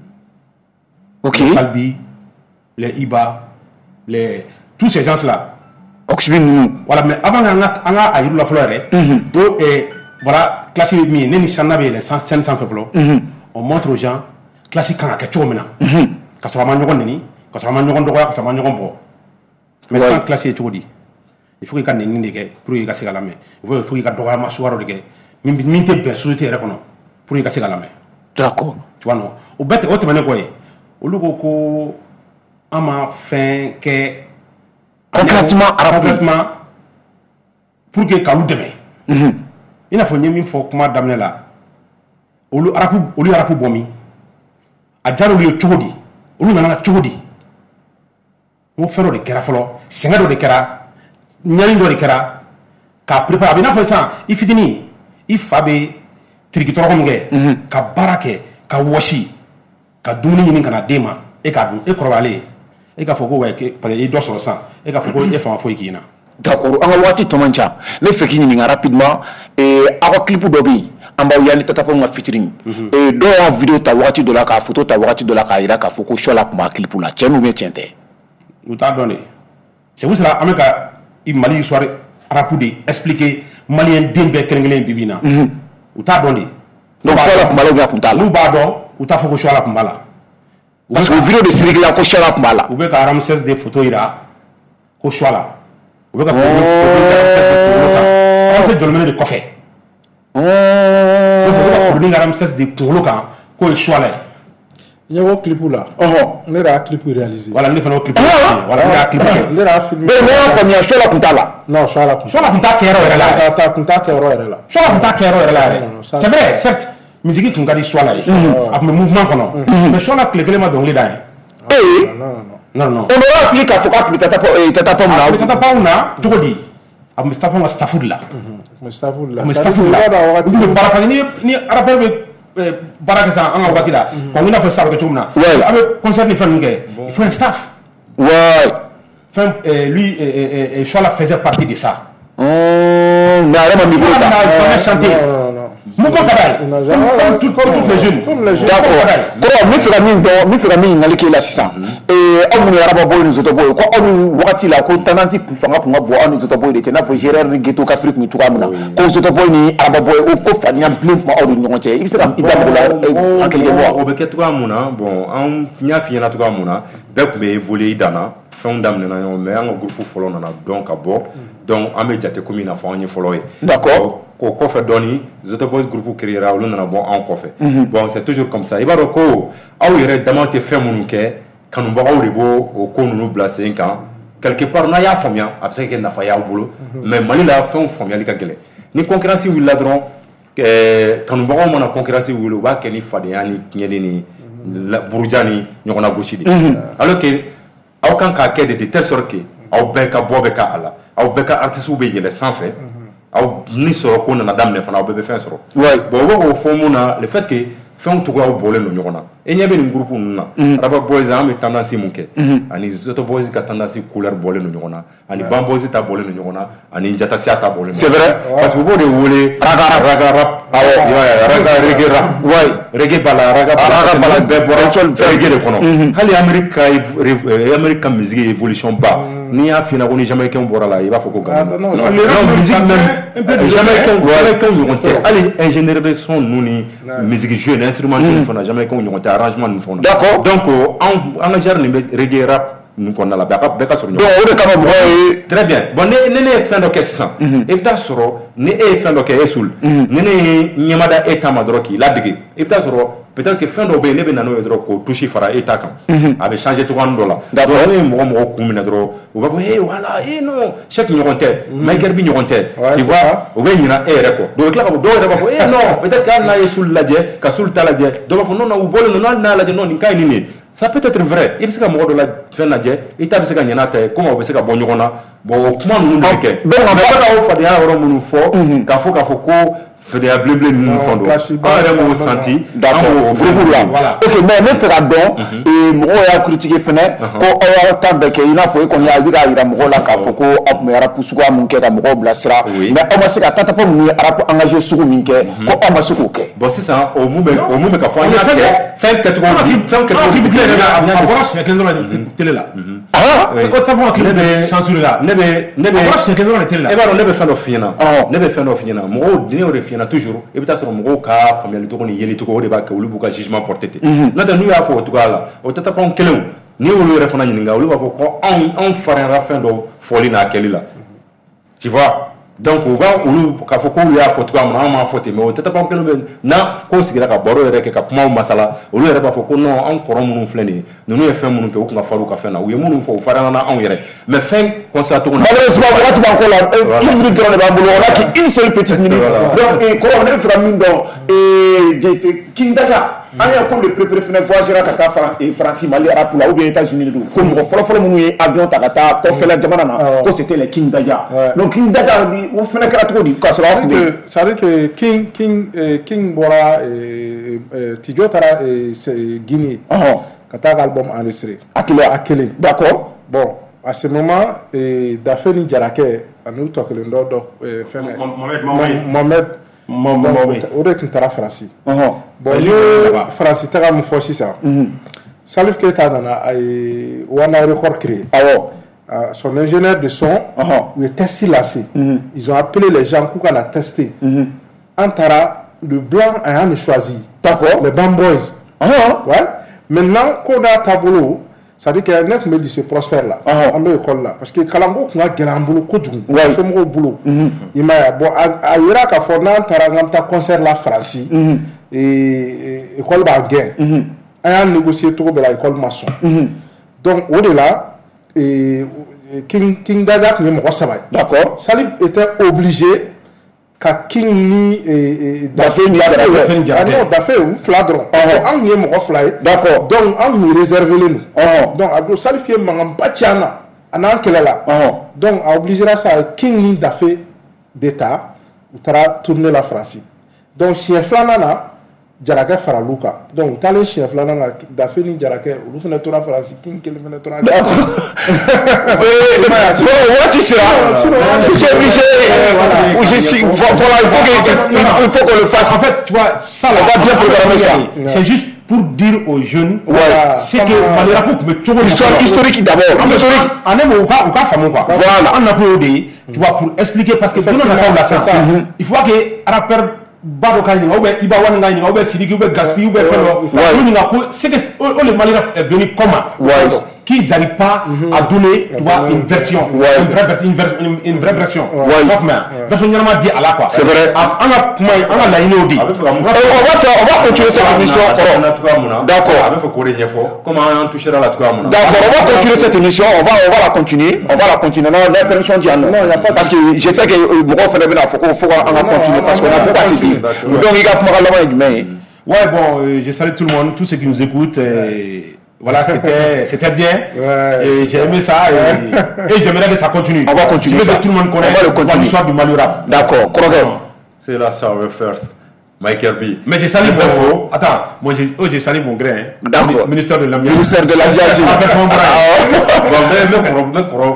L: Ok.
C: Les Kalbi, les Iba, les tous ces gens-là. Voilà, mais avant on a on a aïrou la fleur, donc et voilà, classique mi neni sanabe les cent cinq cents feflo. On montre aux gens classique quand quelque chose maintenant. Quand on va manger neni, quand on va manger ndoya, quand on va manger bo. Mais sans classique tout dit. Il faut qu'il y ait neni deke pour y casser la main. Il faut il faut qu'il y ait doya masuaro deke. Min min te bien société rekono pour y casser la main.
L: D'accord.
C: Tu vois non. Au bête autre manière quoi. Au logo ko ama fin que
L: concrètement
C: concrètement pour que kalou demain. Il n'a pas de fois comment d'amener là. Au lieu de arapu bomi, à Jaro lieu Chodi, au lieu de Chodi. On fait le carafolo, Sengado de Kera, Nyalindo de Kera, qu'a préparé. Il n'a pas ça, il finit, il fabe Trikitoromge, qu'a barake, qu'a washi, qu'a douni in Kanadema, et qu'a dou, et corvalé, et qu'a fogo, et qu'il doit sur le sang, et qu'a fogo, et fait un fouille qui n'a.
A: D'accord, on va voir Tomancha. Les faits qui n'y rapidement et avec clip d'obi, en bas il y a les tatapons ma featuring. Et dans la vidéo ta voiture de la ka photo ta voiture de la ka ira ka foko shola pour ma clip pour la tienne ou bien tiente.
C: Nous t'a donné. C'est vous cela América il Mali soirée rapide expliquer malien dembe kengelen bibina. Ou t'a donné.
A: Donc shola pour malo bien kunta.
C: Nous badon ou t'a foko shola pour mala.
A: Parce que vidéo de Sirigi la ko shola pour mala.
C: Ou bien ka Ramsès des photos ira ko shola. On fait de l'homme de café. On fait de Ramsès de Polokan, quoi est choix là.
E: Il y a un clip là. Oh, on est là clip réalisé.
C: Voilà, on est fait un clip. Voilà, on est clip.
E: On est là filmé.
A: Mais on a combien sur la punta là?
E: Non, sur la punta.
C: Sur la punta qui est là.
E: Ta punta qui est là.
C: Sur la punta qui est là. C'est vrai, certes. Musique qui est soit là. Avec le mouvement qu'on a. Mais sur la clé que les mains d'ongles là.
A: Eh?
E: Non, non,
A: non. Non, non. On aura appelé qu'à faut pas que tata pas on a.
C: Tata pas on a. Tu dis. Avec le staff on a staffoud là.
E: Mais staffoud là.
C: Mais staffoud là. Ni baraka ni ni arabe baraka ça en wati là. Quand on a fait ça avec tout le monde. Avec concert ni fan ngé. Il faut un staff.
A: Ouais.
C: Enfin lui et Chola faisait partie de ça.
A: Oh, mais alors ma micro là.
C: Il faut chanter. Mouko Kadal, comme toutes les jeunes.
A: D'accord. Comment mi fera min dɔn mi fera min ɲininkali k'e la sisan aw minnu ye araba boy ni zoto boy ko aw ni wagati la ko tendance fanga kun ka bon aw ni zoto boy de cɛ i n'a fɔ Gérard ni Ghetto Kafri kun bɛ cogoya min na ko zoto boy ni araba boy o ko fadenya bilen tun aw ni ɲɔgɔn cɛ i bɛ se ka i da mɔgɔ la hakili bɔ wa.
F: O bɛ kɛ cogoya mun na bon an n y'a f'i ɲɛna cogoya mun na bɛɛ tun bɛ évoluer i dan na fɛnw daminɛna ɲɔgɔn mais an ka groupe fɔlɔ nana dɔn ka bɔ donc an bɛ jate komi i n'a fɔ an ye fɔlɔ ye.
A: D'accord.
F: Ko kɔfɛ dɔɔni Zoto Boys groupe créera olu nana bɔ an kɔfɛ. Bon c'est toujours comme ça i b'a dɔn ko aw yɛrɛ dama tɛ fɛn minnu kɛ kanubagaw de b'o o ko ninnu bila sen kan quelque part n'a y'a faamuya a bɛ se ka kɛ nafa y'aw bolo mais Mali la fɛnw faamuyali ka gɛlɛn ni concurrence wulila dɔrɔn ɛɛ kanubagaw mana concurrence wuli u b'a kɛ ni fadenya ni tiɲɛli ni buruja ni ɲɔgɔnna gosi de alors que aw kan k'a kɛ de de telle sorte que aw bɛɛ ka bɔ bɛ ka a la aw bɛɛ ka artistes bɛ yɛlɛ sanfɛ aw ni sɔrɔ ko nana daminɛ fana aw bɛɛ bɛ fɛn sɔrɔ bon o bɛ k'o fɔ mun na le fait que fɛnw cogoyaw bɔlen don ɲɔgɔn na e ɲɛ bɛ nin groupe ninnu na Araba Boys an bɛ tendance mun kɛ ani Zoto Boys ka tendance couleur bɔlen don ɲɔgɔn na ani Ban Boys ta bɔlen don ɲɔgɔn na ani Njatasiya ta bɔlen don
A: c'est vrai
F: parce que u b'o de wele raga raga rap awɔ raga reggae rap ouais reggae b'a la raga b'a la bɛɛ bɔra reggae de kɔnɔ hali Amérique ka Amérique ka musique évolution ba n'i y'a f'i ɲɛna ko ni Jamaïcain bɔra la i b'a fɔ ko Ghana non musique même Jamaïcain Jamaïcain ɲɔgɔn tɛ hali ingénieur de son ninnu ni musique jeune instrument jeune fana Jamaïcain ɲɔgɔn tɛ arrangement ninnu fɛnw na d'accord donc an an ka genre nin bɛ reggae rap ninnu kɔnɔna la bɛɛ ka bɛɛ ka sɔrɔ ɲɔgɔn donc o de kama mɔgɔ ye très bien bon ne ne ye fɛn dɔ kɛ sisan i bɛ taa sɔrɔ ni e ye fɛn dɔ kɛ e sul ni ne ye ɲɛma da e ta ma dɔrɔn k'i ladege i bɛ taa sɔrɔ peut-être que fɛn dɔw bɛ yen ne bɛ na n'o ye dɔrɔn k'o touche fara e ta kan a bɛ changer cogoya dɔ la d'accord ne ye mɔgɔ mɔgɔ kun minɛ dɔrɔn u b'a fɔ eh voilà eh non Cheikh ɲɔgɔn tɛ Michael bi ɲɔgɔn tɛ tu vois u bɛ ɲina e yɛrɛ kɔ donc u bɛ tila ka fɔ dɔw yɛrɛ b'a fɔ eh non peut-être que hali n'a ye sul lajɛ ka sul ta lajɛ dɔw b'a fɔ non non u bɔlen don hali n'a lajɛ non nin ka ɲi nin de ça peut être vrai i bɛ se ka mɔgɔ dɔ la fɛn lajɛ i ta bɛ se ka ɲɛna ta ye komi aw bɛ se ka bɔ ɲɔgɔn na bon o kuma ninnu de bɛ kɛ donc a bɛ se ka o fadenya yɔrɔ minnu fɔ k'a fɔ k'a fɔ ko fadenya bilenbilen ninnu fɛn don an yɛrɛ m'o santi an b'o groupe la
A: ok mais ne fɛ ka dɔn mɔgɔw y'a critiquer fɛnɛ ko aw y'a ta bɛɛ kɛ i n'a fɔ e kɔni y'a bɛ k'a yira mɔgɔw la k'a fɔ ko aw tun bɛ rap suguya min kɛ ka mɔgɔw bilasira mais aw ma se ka tatapa ninnu ye rap engagé sugu min kɛ ko aw ma se k'o kɛ
F: bon sisan o mun bɛ o mun bɛ ka fɔ an y'a kɛ fɛn kɛcogo fɛn kɛcogo bi tile la
C: a bɔra siɲɛ kelen dɔrɔn de télé la
F: ah o tɛ fɔ ne bɛ censure la ne bɛ ne bɛ a bɔra siɲɛ kelen dɔrɔn de télé la e b'a dɔn ne bɛ fɛn dɔ f'i ɲɛna ne bɛ fɛn dɔ f'i ɲɛna mɔgɔw ne y'o de f'i ɲɛna toujours i bɛ taa sɔrɔ mɔgɔw ka faamuyali cogo ni yeli cogo o de b'a kɛ olu b'u ka jugement porter ten n'o tɛ n'u y'a fɔ o cogoya la o tatapanw kelenw n'i y'olu yɛrɛ fana ɲininka olu b'a fɔ ko anw anw farinyara fɛn dɔ fɔli n'a kɛli la tu vois donc u b'a olu k'a fɔ k'olu y'a fɔ cogoya min na anw m'a fɔ ten mais o tatapanw kelenw bɛ n'a ko sigira ka baro yɛrɛ kɛ ka kumaw masala olu yɛrɛ b'a fɔ ko non anw kɔrɔ minnu filɛ nin ye ninnu ye fɛn minnu kɛ u tun ka far'u ka fɛn na u ye minnu fɔ u farinyara anw yɛrɛ mais fɛn constat cogo na
A: malheureusement wagati b'an ko la livre dɔrɔn de b'an bolo on a qu'une seule petite minute donc kɔrɔ ne bɛ fɛ ka min dɔn King Daja an y'a comme le préféré fɛnɛ voyagera ka taa Faransi Mali rap la ou bien États-Unis de don ko mɔgɔ fɔlɔ-fɔlɔ minnu ye avion ta ka taa kɔfɛla jamana na ko c'était les King Daja donc King Daja o fɛnɛ kɛra cogo di k'a sɔrɔ aw tun bɛ yen
E: c'est à dire que King King King bɔra Tidjo taara Guinée ka taa ka album enregistré a kelen d'accord bon à ce moment Dafe ni Jarakɛ ani u tɔ kelen dɔ dɔ fɛnɛ Mohamed o de tun taara Faransi bon ni Faransi taga min fɔ sisan Salif Keita nana a ye Wana Record créé awɔ son ingénieur de son u ye test lancé ils ont appelé les gens k'u kana tester an taara le blanc a y'an choisi d'accord les Ban Boys ouais maintenant ko n'a taabolo c'est-à-dire que ne tun bɛ lycée Prosper la an bɛ école la parce que kalanko tun ka gɛlɛn an bolo kojugu somɔgɔw bolo i m'a ye bon a yira k'a fɔ n'an taara n k'an bɛ taa concert la Faransi école b'a gɛn a négocié tout à l'école maçon. Donc, au-delà, King King Dadak ni mɔgɔ saba. D'accord. Salib était obligé ka King ni Dafé ni Dafé. Non, Dafé ou fila dɔrɔn. Parce que an ye mɔgɔ fila ye. D'accord. Donc an kun réservé len don. Donc Abdou Salif ye mankan ba ci an na. A n'an kɛlɛ la. Donc a obligera sa King ni Dafé d'état u taara tourner la France. Donc siɲɛ filanan na Jarakɛ fara l'u kan. Donc u taalen siɲɛ filanan na Dafé ni Jarakɛ olu fana tora France. King kelen fana tora.
A: Waati sera, je suis obligé, ou je suis, voilà, il faut que, il faut qu'on le fasse.
C: En fait, tu vois, ça,
A: on va bien programmer ça.
C: C'est juste pour dire aux jeunes,
A: voilà,
C: c'est que Malera pour me trouver
A: historique d'abord, historique.
C: On aime au cas, au cas fameux quoi. Voilà. On a pour aider, tu vois, pour expliquer parce que tout le monde a pas ça. Il faut que rappeur Bado Kanye, ou bien Iba Wan Nani, ou bien Sidiki, ou bien Gaspi, ou bien Felo, c'est que le Malera est venu comment? Qu'ils n'arrivent pas mm-hmm. à donner tu vois, une version, ouais. une, vraie, une, vraie, une, une vraie version. Ouais. Version ouais. dit à la quoi.
A: C'est vrai.
C: On a on a la inédit.
A: On va on va continuer cette émission. D'accord.
F: Comment on touchera la D'accord.
A: On va continuer cette émission. On va on va la continuer. On va la continuer. Non, la permission dit non. Parce que je sais que mon frère il faut faut on va continuer parce qu'on a beaucoup à se dire. Donc il y a pas mal de mains.
C: Ouais bon, je salue tout le monde, tous ceux qui nous écoutent. Et... Voilà, c'était, c'était bien. Ouais, et j'ai aimé ça. Et, et j'aimerais que ça continue.
A: On va continuer.
C: Je veux que tout le monde connaisse l'histoire du Mali rap.
A: D'accord,
F: c'est la soirée first. Michael B.
C: Mais j'ai sali mon Attends, moi j'ai, oh, j'ai sali mon grain. Hein.
A: D'accord.
C: Ministère de l'Ambiance.
A: Ministère de l'Ambiance.
C: Avec mon
F: grain.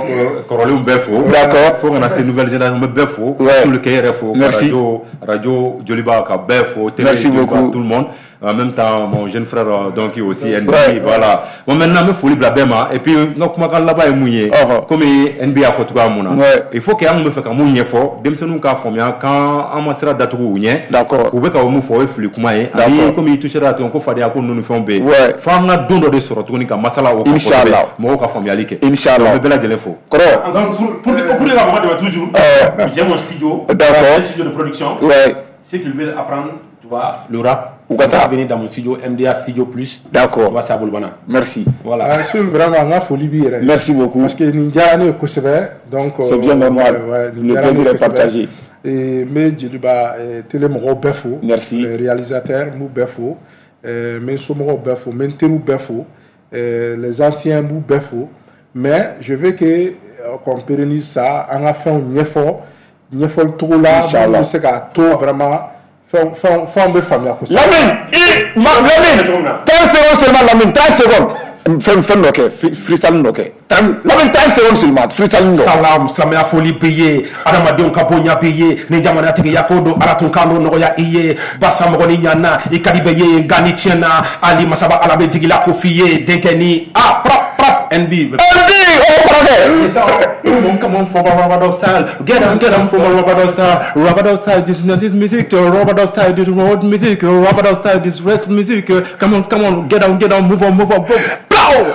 F: D'accord. Faut qu'on a ces nouvelles générations. Mais Befo, tout le K R F O.
A: Merci.
F: Radio, Radio Joliba, Befo, Télé,
A: merci beaucoup.
F: Tout le monde. En même temps, mon jeune frère, donc, aussi, N B A, voilà. Bon, maintenant, il faut libre Bema. Et puis, donc, comment là-bas est mouillé. Comme N B A, faut tout mouna. Il faut qu'il y ait un me fait comme mouillé fort. Dem se nous qu'a formé quand on sera d'atou
A: d'accord.
F: Vous pouvez quand vous faire flux comme ça. Comme il touchera ton coffre à qu'on nous fait un bé.
A: Ouais.
F: Femme a donné de sur ton cas masala au
A: Inch'Allah.
F: Moi, qu'a formé alique.
A: Inch'Allah.
F: On peut la dire faux.
C: Correct. Donc, pour pour les gars, moi, toujours. J'ai mon studio.
A: D'accord.
C: Un studio de production.
A: Ouais.
C: Ceux qui veulent apprendre, tu vois, le rap. Ou quand tu vas venir dans mon studio, M D A Studio Plus.
A: D'accord.
C: Tu vois, c'est à Boulbana.
A: Merci.
E: Voilà. Vraiment, on a folie bien.
A: Merci beaucoup.
E: Parce que Ninja n'est que c'est donc.
A: C'est bien normal. Le plaisir est partagé.
E: Et mais Djeliba, Télémoro Befo.
A: Merci.
E: Le réalisateur Mou Befo. Mais Somoro Befo. Menterou Befo. Les anciens Mou Befo. Mais je veux que qu'on pérennise ça. On a fait un effort. Un effort tout là.
A: Inch'Allah.
E: C'est qu'à tout vraiment. Femme de famille.
A: Lamine, Lamine, trente secondes seulement, Lamine, trente secondes. Femme, femme, ok, freestyle, ok. Lamine, trente secondes seulement, freestyle,
C: salam, slamia folie payé, Adamadon Kabonya payé, Ninjamana Tiki Yakodo, Aratunkano, Noya Iye, Bassamoni Yana, Ikadibeye, Ganitiana, Ali Masaba Alabe Tigila Kofiye, Denkeni, ah, prop, prop, N B.
A: N B, oh,
F: pardon. Come on, for Rabado style. Get on, get on for Rabado style. Rabado style, this is not this music, Rabado style, this road music, Rabado style, this rap music. Come on, come on, get on, get on, move on, move on, move on.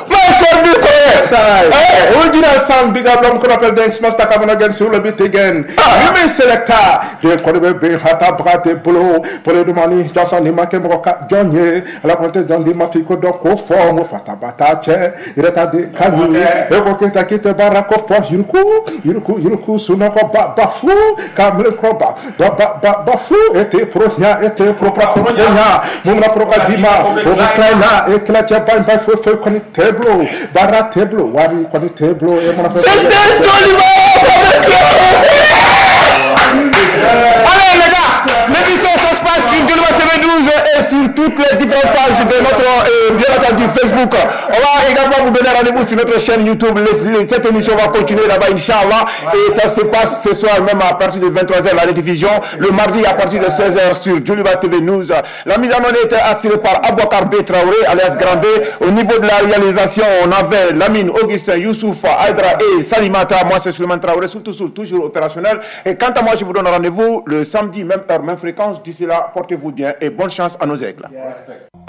E: Hey, original sound, big up, I'm gonna play dance master, come on again, so a bit again. You may select car, you call it be hata brate polo, polo de money, just on the market, John Ye, la ponte John di Mafico doko form, fata batache, ireta de Kanu, eko keta kete barako for Yuruku, Yuruku, Yuruku, Sunoko Bafu, Kamil Kroba, Bafu, ete pronia, ete propra pronia, Mumra Progadima, Obaklana, Eklacha Bain by Fufu Coniteblo, Barra Teblo, Wari Coniteblo,
A: c'était Joliba. Allez les gars, l'émission ça se passe sur Joliba T V douze et sur toutes les différentes pages de notre euh, bien entendu Facebook. On va également vous donner rendez-vous sur notre chaîne YouTube. Cette émission va continuer là-bas, Inch'Allah. Et ça se passe ce soir même à partir de vingt-trois heures la rediffusion. Le mardi à partir de seize heures sur Joliba T V News. La mise en onde était assurée par Abouakar B. Traoré, alias Grandé. Au niveau de la réalisation, on avait Lamine, Augustin, Youssouf, Aydra et Salimata. Moi, c'est Suleiman Traoré, surtout, surtout, toujours opérationnel. Et quant à moi, je vous donne rendez-vous le samedi, même heure, même fréquence. D'ici là, portez-vous bien et bonne chance à nos aigles. Yes.